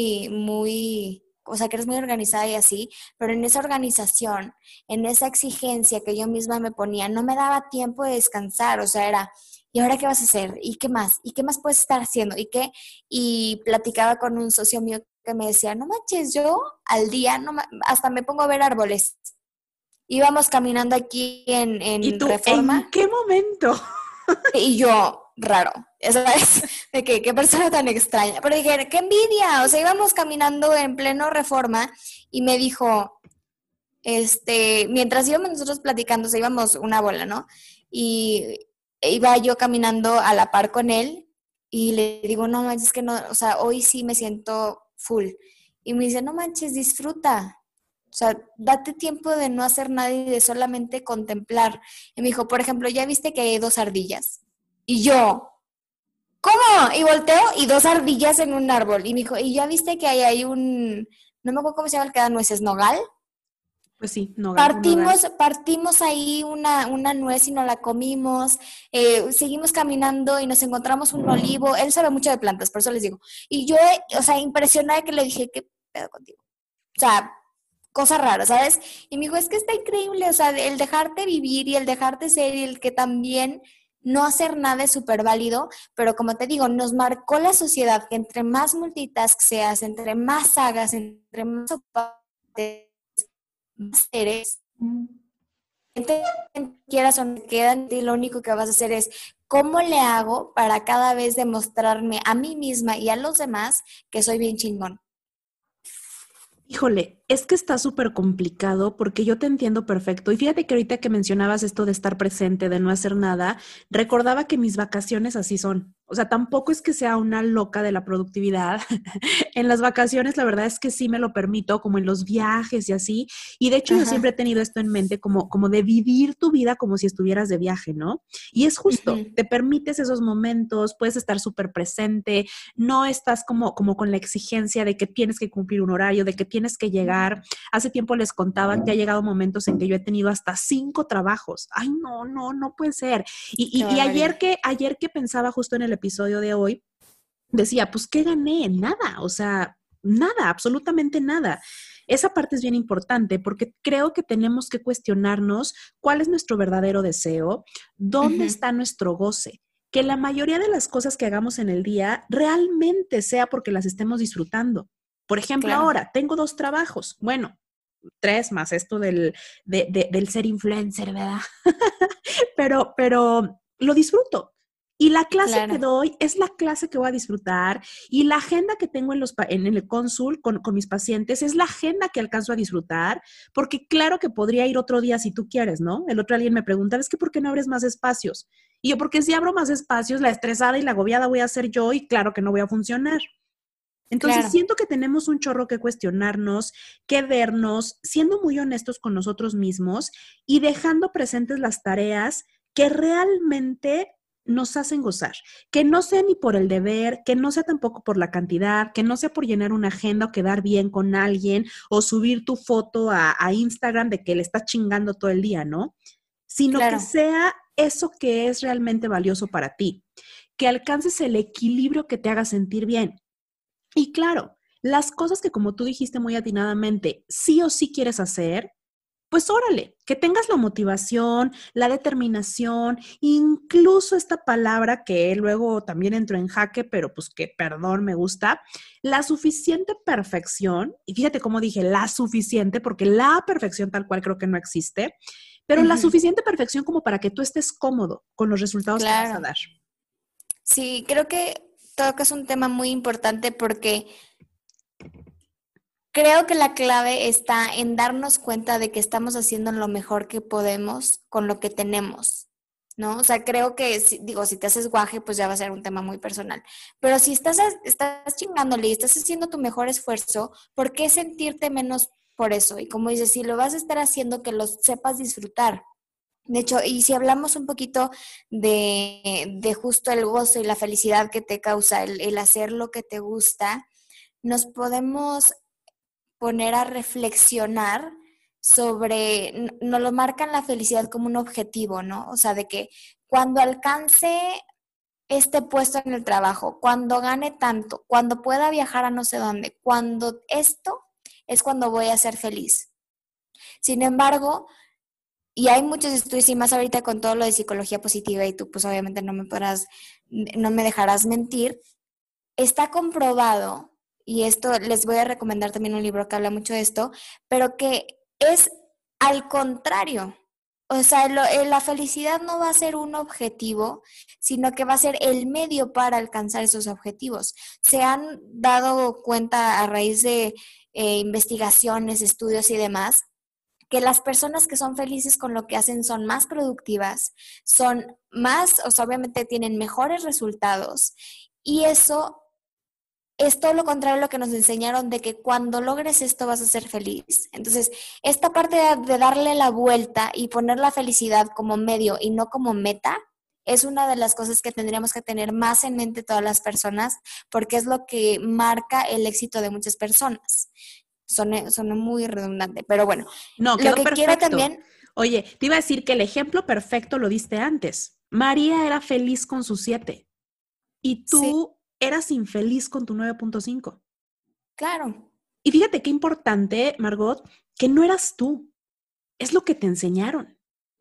muy, o sea, que eres muy organizada y así, pero en esa organización, en esa exigencia que yo misma me ponía, no me daba tiempo de descansar, o sea, era, ¿y ahora qué vas a hacer? ¿Y qué más? ¿Y qué más puedes estar haciendo? ¿Y qué? Y platicaba con un socio mío que me decía, no manches, yo al día, hasta me pongo a ver árboles. Íbamos caminando aquí ¿Y en tú en Reforma qué momento? y yo, raro, ¿sabes? De que qué persona tan extraña. Pero dije, qué envidia. O sea, íbamos caminando en pleno Reforma y me dijo, mientras íbamos nosotros platicando, o sea, íbamos una bola, ¿no? Y iba yo caminando a la par con él y le digo, no manches, es que no, o sea, hoy sí me siento full. Y me dice, no manches, disfruta. O sea, date tiempo de no hacer nada y de solamente contemplar. Y me dijo, por ejemplo, ¿ya viste que hay 2 ardillas? Y yo, ¿cómo? Y volteo y 2 ardillas en un árbol. Y me dijo, ¿y ya viste que hay no me acuerdo cómo se llama el que da nueces, nogal? Pues sí, nogal, un nogal. Partimos ahí una nuez y nos la comimos, seguimos caminando y nos encontramos un olivo. Él sabe mucho de plantas, por eso les digo. Y yo, o sea, impresionada que le dije, ¿qué pedo contigo? O sea, cosa rara, ¿sabes? Y me dijo, es que está increíble, o sea, el dejarte vivir y el dejarte ser y el que también no hacer nada es súper válido, pero como te digo, nos marcó la sociedad que entre más multitask seas, entre más hagas, entre más ocupados más eres, quieras o no quedan, y lo único que vas a hacer es cómo le hago para cada vez demostrarme a mí misma y a los demás que soy bien chingón. Híjole, es que está súper complicado porque yo te entiendo perfecto. Y fíjate que ahorita que mencionabas esto de estar presente, de no hacer nada, recordaba que mis vacaciones así son. O sea, tampoco es que sea una loca de la productividad. En las vacaciones, la verdad es que sí me lo permito, como en los viajes y así. Y de hecho, yo siempre he Ajá. tenido esto en mente, como de vivir tu vida como si estuvieras de viaje, ¿no? Y es justo, Ujú. te permites esos momentos, puedes estar súper presente, no estás como con la exigencia de que tienes que cumplir un horario, de que tienes que llegar. Hace tiempo les contaba que ha llegado momentos en que yo he tenido hasta 5 trabajos. Ay, no, no, no puede ser. Qué Y barbaridad. ayer que pensaba justo en el episodio de hoy, decía, pues, ¿qué gané? Nada. O sea, nada, absolutamente nada. Esa parte es bien importante porque creo que tenemos que cuestionarnos cuál es nuestro verdadero deseo, dónde Ujú, está nuestro goce. Que la mayoría de las cosas que hagamos en el día realmente sea porque las estemos disfrutando. Por ejemplo, claro, ahora tengo 2 trabajos. Bueno, 3 más esto del ser influencer, ¿verdad? Pero lo disfruto. Y la clase que claro, doy es la clase que voy a disfrutar y la agenda que tengo en el cónsul con mis pacientes es la agenda que alcanzo a disfrutar, porque claro que podría ir otro día si tú quieres, ¿no? El otro alguien me pregunta, ¿es que por qué no abres más espacios? Y yo, porque si abro más espacios, la estresada y la agobiada voy a ser yo y claro que no voy a funcionar. Entonces, claro. siento que tenemos un chorro que cuestionarnos, que vernos, siendo muy honestos con nosotros mismos y dejando presentes las tareas que realmente nos hacen gozar, que no sea ni por el deber, que no sea tampoco por la cantidad, que no sea por llenar una agenda o quedar bien con alguien o subir tu foto a Instagram de que le estás chingando todo el día, ¿no? Sino que Claro, sea eso que es realmente valioso para ti, que alcances el equilibrio que te haga sentir bien. Y claro, las cosas que como tú dijiste muy atinadamente, sí o sí quieres hacer, pues órale, que tengas la motivación, la determinación, incluso esta palabra que luego también entró en jaque, pero pues que perdón, me gusta, la suficiente perfección, y fíjate cómo dije la suficiente, porque la perfección tal cual creo que no existe, pero la ujú, suficiente perfección como para que tú estés cómodo con los resultados que vas a claro. dar. Sí, creo que tocas un tema muy importante porque creo que la clave está en darnos cuenta de que estamos haciendo lo mejor que podemos con lo que tenemos, ¿no? O sea, creo que, digo, si te haces guaje, pues ya va a ser un tema muy personal. Pero si estás chingándole y estás haciendo tu mejor esfuerzo, ¿por qué sentirte menos por eso? Y como dices, si lo vas a estar haciendo, que lo sepas disfrutar. De hecho, y si hablamos un poquito de justo el gozo y la felicidad que te causa el hacer lo que te gusta, nos podemos poner a reflexionar sobre, nos lo marcan la felicidad como un objetivo, ¿no? O sea, de que cuando alcance este puesto en el trabajo, cuando gane tanto, cuando pueda viajar a no sé dónde, cuando esto es cuando voy a ser feliz. Sin embargo, y hay muchos estudios y más ahorita con todo lo de psicología positiva y tú pues obviamente no me dejarás mentir, está comprobado, y esto les voy a recomendar también un libro que habla mucho de esto, pero que es al contrario. O sea, la felicidad no va a ser un objetivo, sino que va a ser el medio para alcanzar esos objetivos. Se han dado cuenta a raíz de investigaciones, estudios y demás, que las personas que son felices con lo que hacen son más productivas, son más, o sea, obviamente tienen mejores resultados y eso es todo lo contrario a lo que nos enseñaron de que cuando logres esto vas a ser feliz. Entonces, esta parte de darle la vuelta y poner la felicidad como medio y no como meta, es una de las cosas que tendríamos que tener más en mente todas las personas, porque es lo que marca el éxito de muchas personas. Suena muy redundante, pero bueno, No, lo quedó que quiero perfecto. también, Oye, te iba a decir que el ejemplo perfecto lo diste antes. María era feliz con sus 7 y sí, tú eras infeliz con tu 9.5. claro, Y fíjate qué importante, Margot, que no eras tú, es lo que te enseñaron.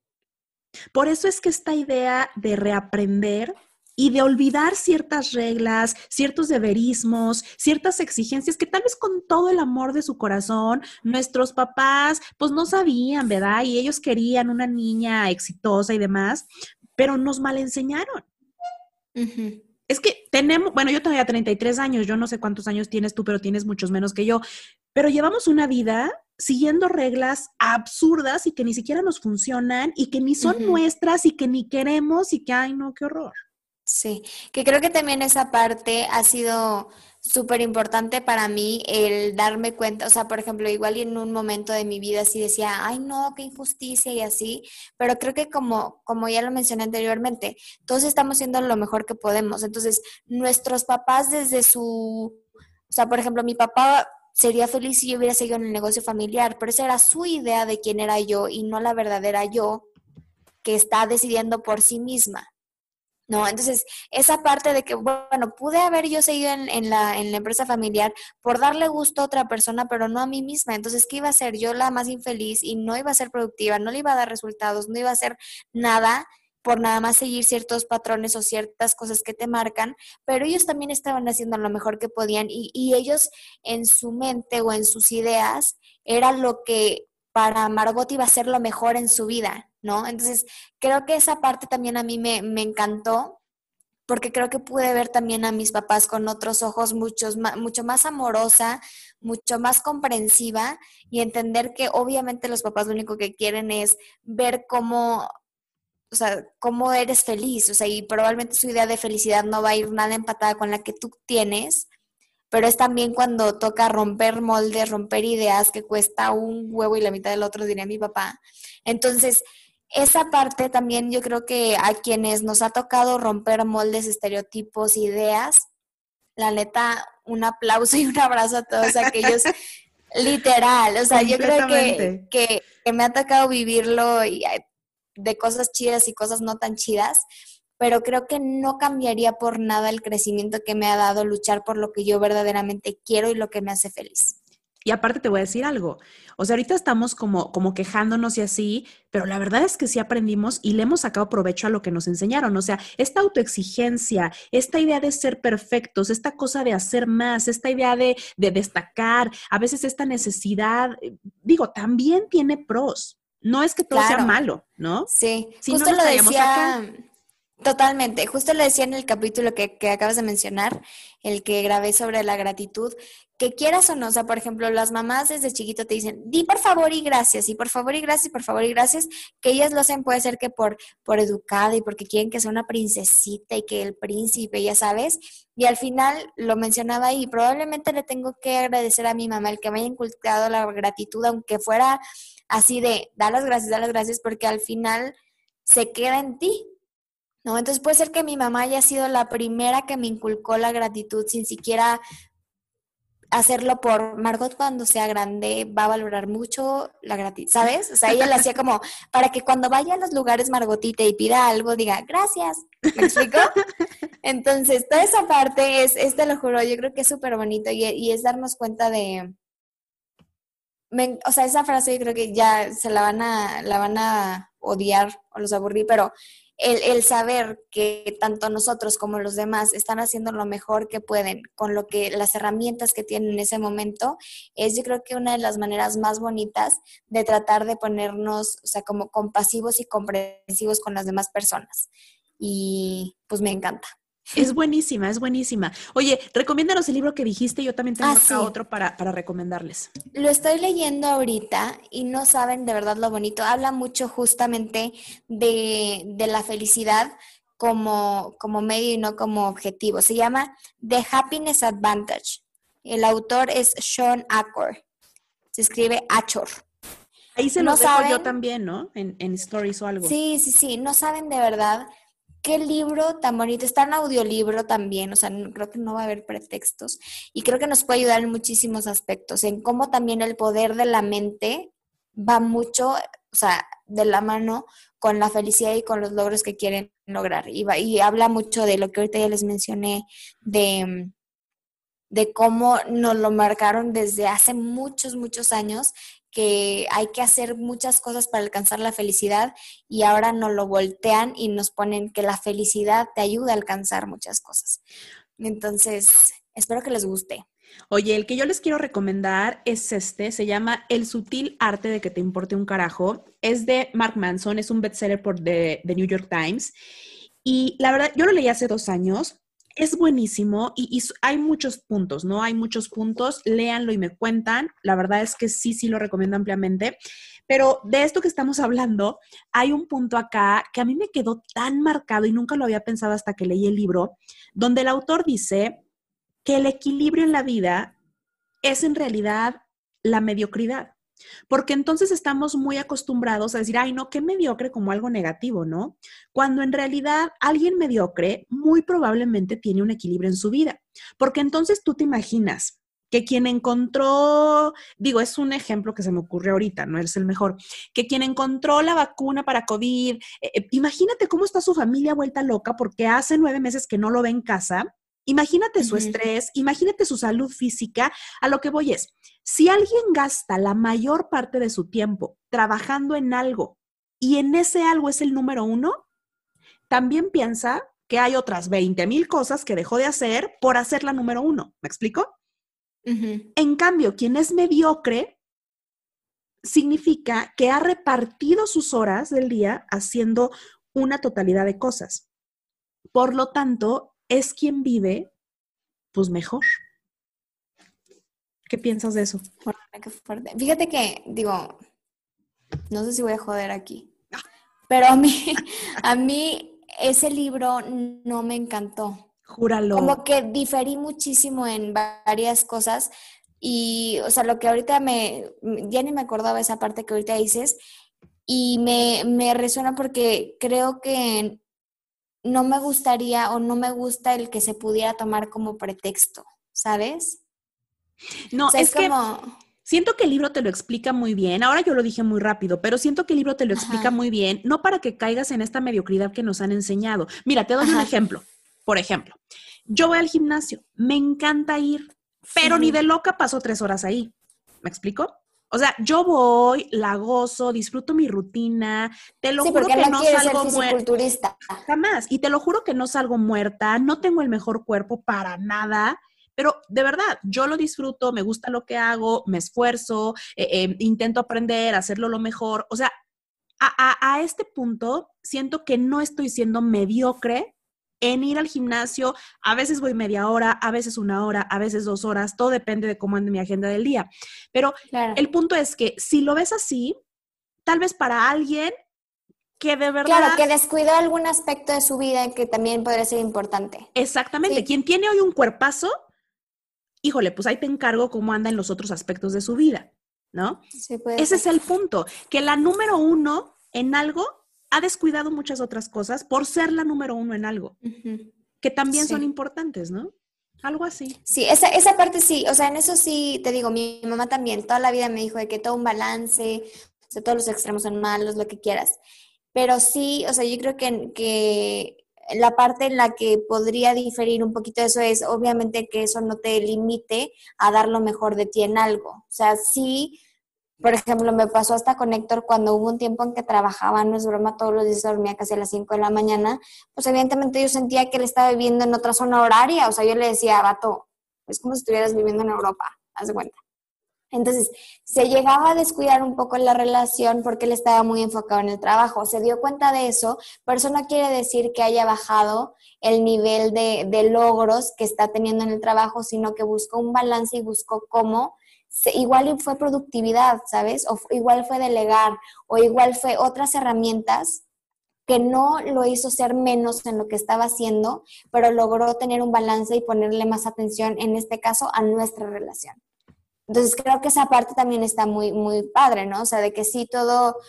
Por eso es que esta idea de reaprender y de olvidar ciertas reglas, ciertos deberismos, ciertas exigencias que tal vez con todo el amor de su corazón, nuestros papás pues no sabían, ¿verdad? Y ellos querían una niña exitosa y demás, pero nos mal enseñaron. ujú, Es que tenemos, bueno, yo tengo ya 33 años, yo no sé cuántos años tienes tú, pero tienes muchos menos que yo, pero llevamos una vida siguiendo reglas absurdas y que ni siquiera nos funcionan y que ni son ujú. nuestras y que ni queremos y que, ay, no, qué horror. Sí, que creo que también esa parte ha sido súper importante para mí, el darme cuenta, o sea, por ejemplo, igual y en un momento de mi vida sí decía, ay no, qué injusticia y así, pero creo que como ya lo mencioné anteriormente, todos estamos haciendo lo mejor que podemos, entonces nuestros papás desde o sea, por ejemplo, mi papá sería feliz si yo hubiera seguido en el negocio familiar, pero esa era su idea de quién era yo y no la verdadera yo que está decidiendo por sí misma. ¿no? Entonces, esa parte de que, bueno, pude haber yo seguido en la empresa familiar por darle gusto a otra persona, pero no a mí misma. Entonces, ¿qué iba a ser? Yo la más infeliz y no iba a ser productiva, no le iba a dar resultados, no iba a hacer nada por nada más seguir ciertos patrones o ciertas cosas que te marcan, pero ellos también estaban haciendo lo mejor que podían y ellos en su mente o en sus ideas era lo que para Margot iba a ser lo mejor en su vida, ¿no? Entonces, creo que esa parte también a mí me encantó porque creo que pude ver también a mis papás con otros ojos mucho más amorosa, mucho más comprensiva y entender que obviamente los papás lo único que quieren es ver cómo, o sea, cómo eres feliz, o sea, y probablemente su idea de felicidad no va a ir nada empatada con la que tú tienes, pero es también cuando toca romper moldes, romper ideas que cuesta un huevo y la mitad del otro, diría mi papá. Entonces, esa parte también yo creo que a quienes nos ha tocado romper moldes, estereotipos, ideas, la neta, un aplauso y un abrazo a todos aquellos, literal, o sea, yo creo Completamente. que me ha tocado vivirlo y de cosas chidas y cosas no tan chidas, pero creo que no cambiaría por nada el crecimiento que me ha dado luchar por lo que yo verdaderamente quiero y lo que me hace feliz. Y aparte te voy a decir algo, o sea, ahorita estamos como quejándonos y así, pero la verdad es que sí aprendimos y le hemos sacado provecho a lo que nos enseñaron, o sea, esta autoexigencia, esta idea de ser perfectos, esta cosa de hacer más, esta idea de destacar, a veces esta necesidad, digo, también tiene pros, no es que todo sea Claro, malo, ¿no? sí, Si no, justo no lo estaríamos acá. decía. Totalmente, justo lo decía en el capítulo que acabas de mencionar, el que grabé sobre la gratitud, que quieras o no, o sea, por ejemplo, las mamás desde chiquito te dicen, di por favor y gracias, y por favor y gracias, y por favor y gracias, que ellas lo hacen puede ser que por educada y porque quieren que sea una princesita y que el príncipe, ya sabes, y al final lo mencionaba ahí, probablemente le tengo que agradecer a mi mamá el que me haya inculcado la gratitud, aunque fuera así de, da las gracias, porque al final se queda en ti. ¿No? Entonces puede ser que mi mamá haya sido la primera que me inculcó la gratitud sin siquiera hacerlo por Margot cuando sea grande va a valorar mucho la gratitud, ¿sabes? O sea, ella lo hacía como para que cuando vaya a los lugares Margotita y pida algo diga gracias. ¿Me explico? Entonces, toda esa parte te lo juro, yo creo que es súper bonito y es darnos cuenta de, o sea, esa frase yo creo que ya se la van a odiar o los aburrí, pero el saber que tanto nosotros como los demás están haciendo lo mejor que pueden con las herramientas que tienen en ese momento, es yo creo que una de las maneras más bonitas de tratar de ponernos, o sea, como compasivos y comprensivos con las demás personas. Y pues me encanta. Es buenísima, es buenísima. Oye, recomiéndanos el libro que dijiste, yo también Ah, tengo acá sí. otro para recomendarles. Lo estoy leyendo ahorita y no saben de verdad lo bonito. Habla mucho justamente de la felicidad como medio y no como objetivo. Se llama The Happiness Advantage. El autor es Sean Achor. Se escribe Achor. Ahí se No los dejo yo saben, también, ¿no? En stories o algo. sí, sí, sí, no saben de verdad qué libro tan bonito. Está en audiolibro también, o sea, creo que no va a haber pretextos. Y creo que nos puede ayudar en muchísimos aspectos, en cómo también el poder de la mente va mucho, o sea, de la mano con la felicidad y con los logros que quieren lograr. Y habla mucho de lo que ahorita ya les mencioné, de, de cómo nos lo marcaron desde hace muchos, muchos años, que hay que hacer muchas cosas para alcanzar la felicidad y ahora nos lo voltean y nos ponen que la felicidad te ayuda a alcanzar muchas cosas. Entonces, espero que les guste. Oye, el que yo les quiero recomendar es este, se llama El sutil arte de que te importe un carajo. Es de Mark Manson, es un bestseller por The New York Times. Y la verdad, yo lo leí hace 2 años. Es buenísimo y hay muchos puntos, ¿no? Hay muchos puntos, léanlo y me cuentan. La verdad es que sí, sí lo recomiendo ampliamente. Pero de esto que estamos hablando, hay un punto acá que a mí me quedó tan marcado y nunca lo había pensado hasta que leí el libro, donde el autor dice que el equilibrio en la vida es en realidad la mediocridad. Porque entonces estamos muy acostumbrados a decir, ay, no, qué mediocre como algo negativo, ¿no? Cuando en realidad alguien mediocre muy probablemente tiene un equilibrio en su vida. Porque entonces tú te imaginas, que quien encontró, digo, es un ejemplo que se me ocurre ahorita, no es el mejor, que quien encontró la vacuna para COVID, imagínate cómo está su familia vuelta loca porque hace 9 meses que no lo ve en casa. Imagínate su estrés, imagínate su salud física. A lo que voy es, si alguien gasta la mayor parte de su tiempo trabajando en algo y en ese algo es el número uno, también piensa que hay otras 20,000 cosas que dejó de hacer por hacer la número uno. ¿Me explico? En cambio, quien es mediocre significa que ha repartido sus horas del día haciendo una totalidad de cosas. Por lo tanto, es quien vive, pues mejor. ¿Qué piensas de eso? Qué fuerte. Fíjate que, digo, no sé si voy a joder aquí, pero a mí ese libro no me encantó. Júralo. Como que diferí muchísimo en varias cosas y, o sea, lo que ahorita ya ni me acordaba esa parte que ahorita dices y me resuena porque creo que no me gustaría o no me gusta el que se pudiera tomar como pretexto, ¿sabes? No, O sea, es que siento que el libro te lo explica muy bien. Ahora yo lo dije muy rápido, pero siento que el libro te lo explica muy bien, no para que caigas en esta mediocridad que nos han enseñado. Mira, te doy un ejemplo. Por ejemplo, yo voy al gimnasio, me encanta ir, pero ni de loca paso 3 horas ahí. ¿Me explico? O sea, yo voy, la gozo, disfruto mi rutina, te lo juro que no salgo muerta. Jamás. Y te lo juro que no salgo muerta, no tengo el mejor cuerpo para nada, pero de verdad, yo lo disfruto, me gusta lo que hago, me esfuerzo, intento aprender, hacerlo lo mejor. O sea, a este punto siento que no estoy siendo mediocre en ir al gimnasio. A veces voy media hora, a veces 1 hora, a veces 2 horas, todo depende de cómo ande mi agenda del día. Pero el punto es que si lo ves así, tal vez para alguien que de verdad... Claro, que descuidó algún aspecto de su vida que también podría ser importante. Exactamente. Sí. Quien tiene hoy un cuerpazo, híjole, pues ahí te encargo cómo anda en los otros aspectos de su vida, ¿no? Sí, puede Ese ser. Es el punto, que la número uno en algo ha descuidado muchas otras cosas por ser la número uno en algo, que también son importantes, ¿no? Algo así. Sí, esa parte sí, o sea, en eso sí, te digo, mi mamá también, toda la vida me dijo de que todo un balance, o sea, todos los extremos son malos, lo que quieras. Pero sí, o sea, yo creo que la parte en la que podría diferir un poquito eso es, obviamente, que eso no te limite a dar lo mejor de ti en algo. O sea, sí, por ejemplo, me pasó hasta con Héctor cuando hubo un tiempo en que trabajaba, no es broma, todos los días dormía casi a las 5 de la mañana, pues evidentemente yo sentía que él estaba viviendo en otra zona horaria, o sea, yo le decía, vato, es como si estuvieras viviendo en Europa, haz de cuenta. Entonces, se llegaba a descuidar un poco la relación porque él estaba muy enfocado en el trabajo. Se dio cuenta de eso, pero eso no quiere decir que haya bajado el nivel de logros que está teniendo en el trabajo, sino que buscó un balance y buscó cómo, igual fue productividad, ¿sabes? O igual fue delegar, o igual fue otras herramientas que no lo hizo ser menos en lo que estaba haciendo, pero logró tener un balance y ponerle más atención, en este caso, a nuestra relación. Entonces creo que esa parte también está muy, muy padre, ¿no? O sea, de que sí todo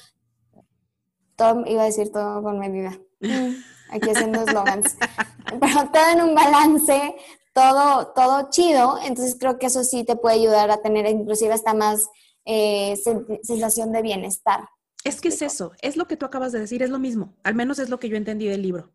iba a decir todo con medida. Aquí haciendo eslogans. Pero todo en un balance, todo chido. Entonces creo que eso sí te puede ayudar a tener inclusive hasta más sensación de bienestar. Es que es eso, es lo que tú acabas de decir, es lo mismo. Al menos es lo que yo entendí del libro.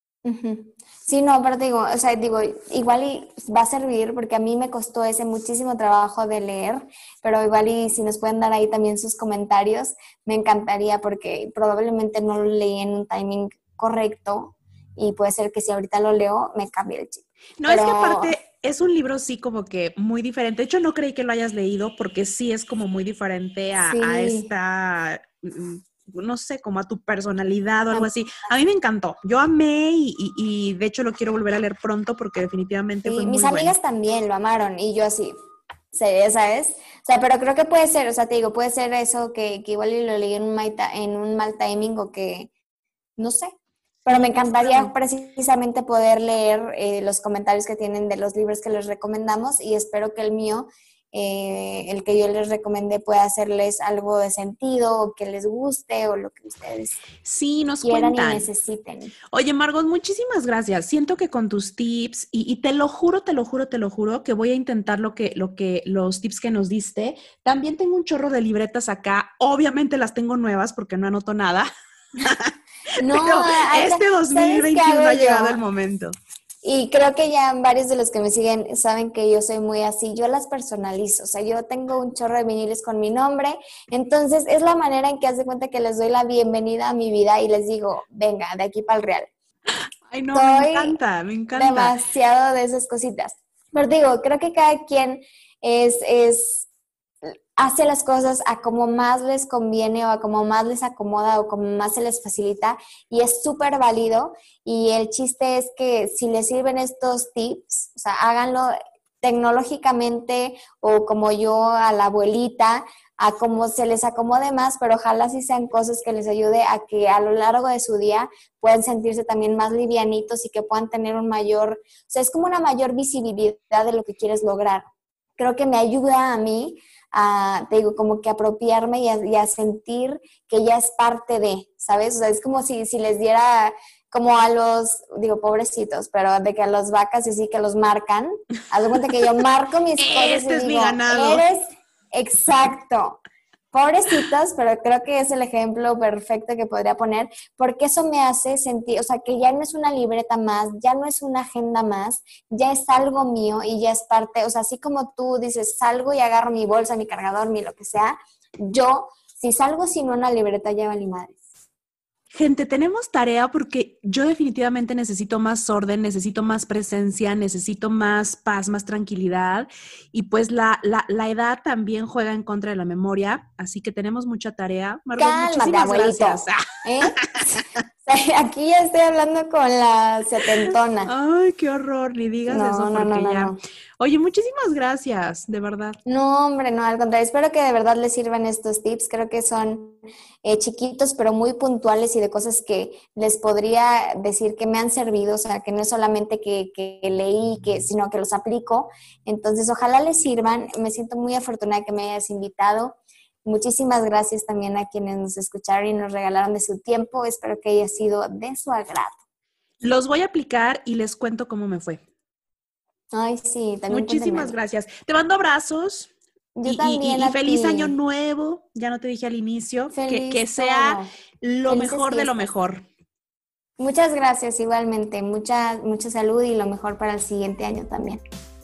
Sí, no, pero digo, igual y va a servir porque a mí me costó ese muchísimo trabajo de leer, pero igual y si nos pueden dar ahí también sus comentarios, me encantaría porque probablemente no lo leí en un timing correcto y puede ser que si ahorita lo leo me cambie el chip. No, pero... es que aparte es un libro sí como que muy diferente. De hecho, no creí que lo hayas leído porque sí es como muy diferente a esta... no sé, como a tu personalidad o algo así. A mí me encantó. Yo amé y de hecho lo quiero volver a leer pronto porque definitivamente fue muy bueno. Mis amigas también lo amaron y yo así, ¿sabes? O sea, pero creo que puede ser, o sea, te digo, puede ser eso que igual lo leí en un mal timing o que, no sé. Pero me encantaría precisamente poder leer los comentarios que tienen de los libros que les recomendamos y espero que el mío el que yo les recomendé pueda hacerles algo de sentido o que les guste o lo que ustedes sí, nos quieran cuentan. y necesiten. Oye, Margot, muchísimas gracias. Siento que con tus tips, y te lo juro, que voy a intentar los tips que nos diste. También tengo un chorro de libretas acá. Obviamente las tengo nuevas porque no anoto nada. No, pero este ¿sabes qué 2021 hago ha llegado yo? el momento. Y creo que ya varios de los que me siguen saben que yo soy muy así. Yo las personalizo. O sea, yo tengo un chorro de viniles con mi nombre. Entonces, es la manera en que haz de cuenta que les doy la bienvenida a mi vida y les digo, venga, de aquí para el real. Ay, no, me Soy encanta, me encanta. demasiado de esas cositas. Pero digo, creo que cada quien hace las cosas a como más les conviene o a como más les acomoda o como más se les facilita y es súper válido y el chiste es que si les sirven estos tips, o sea, háganlo tecnológicamente o como yo a la abuelita, a como se les acomode más, pero ojalá sí sean cosas que les ayude a que a lo largo de su día puedan sentirse también más livianitos y que puedan tener un mayor, o sea, es como una mayor visibilidad de lo que quieres lograr. Creo que me ayuda a mí te digo, como que apropiarme y a sentir que ya es parte de, ¿sabes? O sea, es como si les diera como a los, digo, pobrecitos, pero de que a las vacas y sí que los marcan. Haz de cuenta que yo marco mis cosas y Este es mi digo, ganado. eres exacto. Pobrecitos, pero creo que es el ejemplo perfecto que podría poner, porque eso me hace sentir, o sea, que ya no es una libreta más, ya no es una agenda más, ya es algo mío y ya es parte, o sea, así como tú dices, salgo y agarro mi bolsa, mi cargador, mi lo que sea, yo, si salgo sin una libreta, ya vale madre. Gente, tenemos tarea porque yo definitivamente necesito más orden, necesito más presencia, necesito más paz, más tranquilidad y pues la edad también juega en contra de la memoria, así que tenemos mucha tarea. Margot, Cálmate, muchísimas abuelito. gracias. ¿Eh? Aquí ya estoy hablando con la setentona. Ay, qué horror, ni digas eso porque ya. No. Oye, muchísimas gracias, de verdad. No, hombre, no, al contrario. Espero que de verdad les sirvan estos tips. Creo que son chiquitos, pero muy puntuales y de cosas que les podría decir que me han servido. O sea, que no es solamente que leí, sino que los aplico. Entonces, ojalá les sirvan. Me siento muy afortunada que me hayas invitado. Muchísimas gracias también a quienes nos escucharon y nos regalaron de su tiempo. Espero que haya sido de su agrado. Los voy a aplicar y les cuento cómo me fue. Ay, sí, también cuéntenme a Muchísimas mí. gracias. Te mando abrazos Yo también y a feliz año ti. nuevo. Ya no te dije al inicio, que Feliz sea todo. lo Felices mejor de lo fiestas. mejor. Muchas gracias igualmente. Mucha salud y lo mejor para el siguiente año también.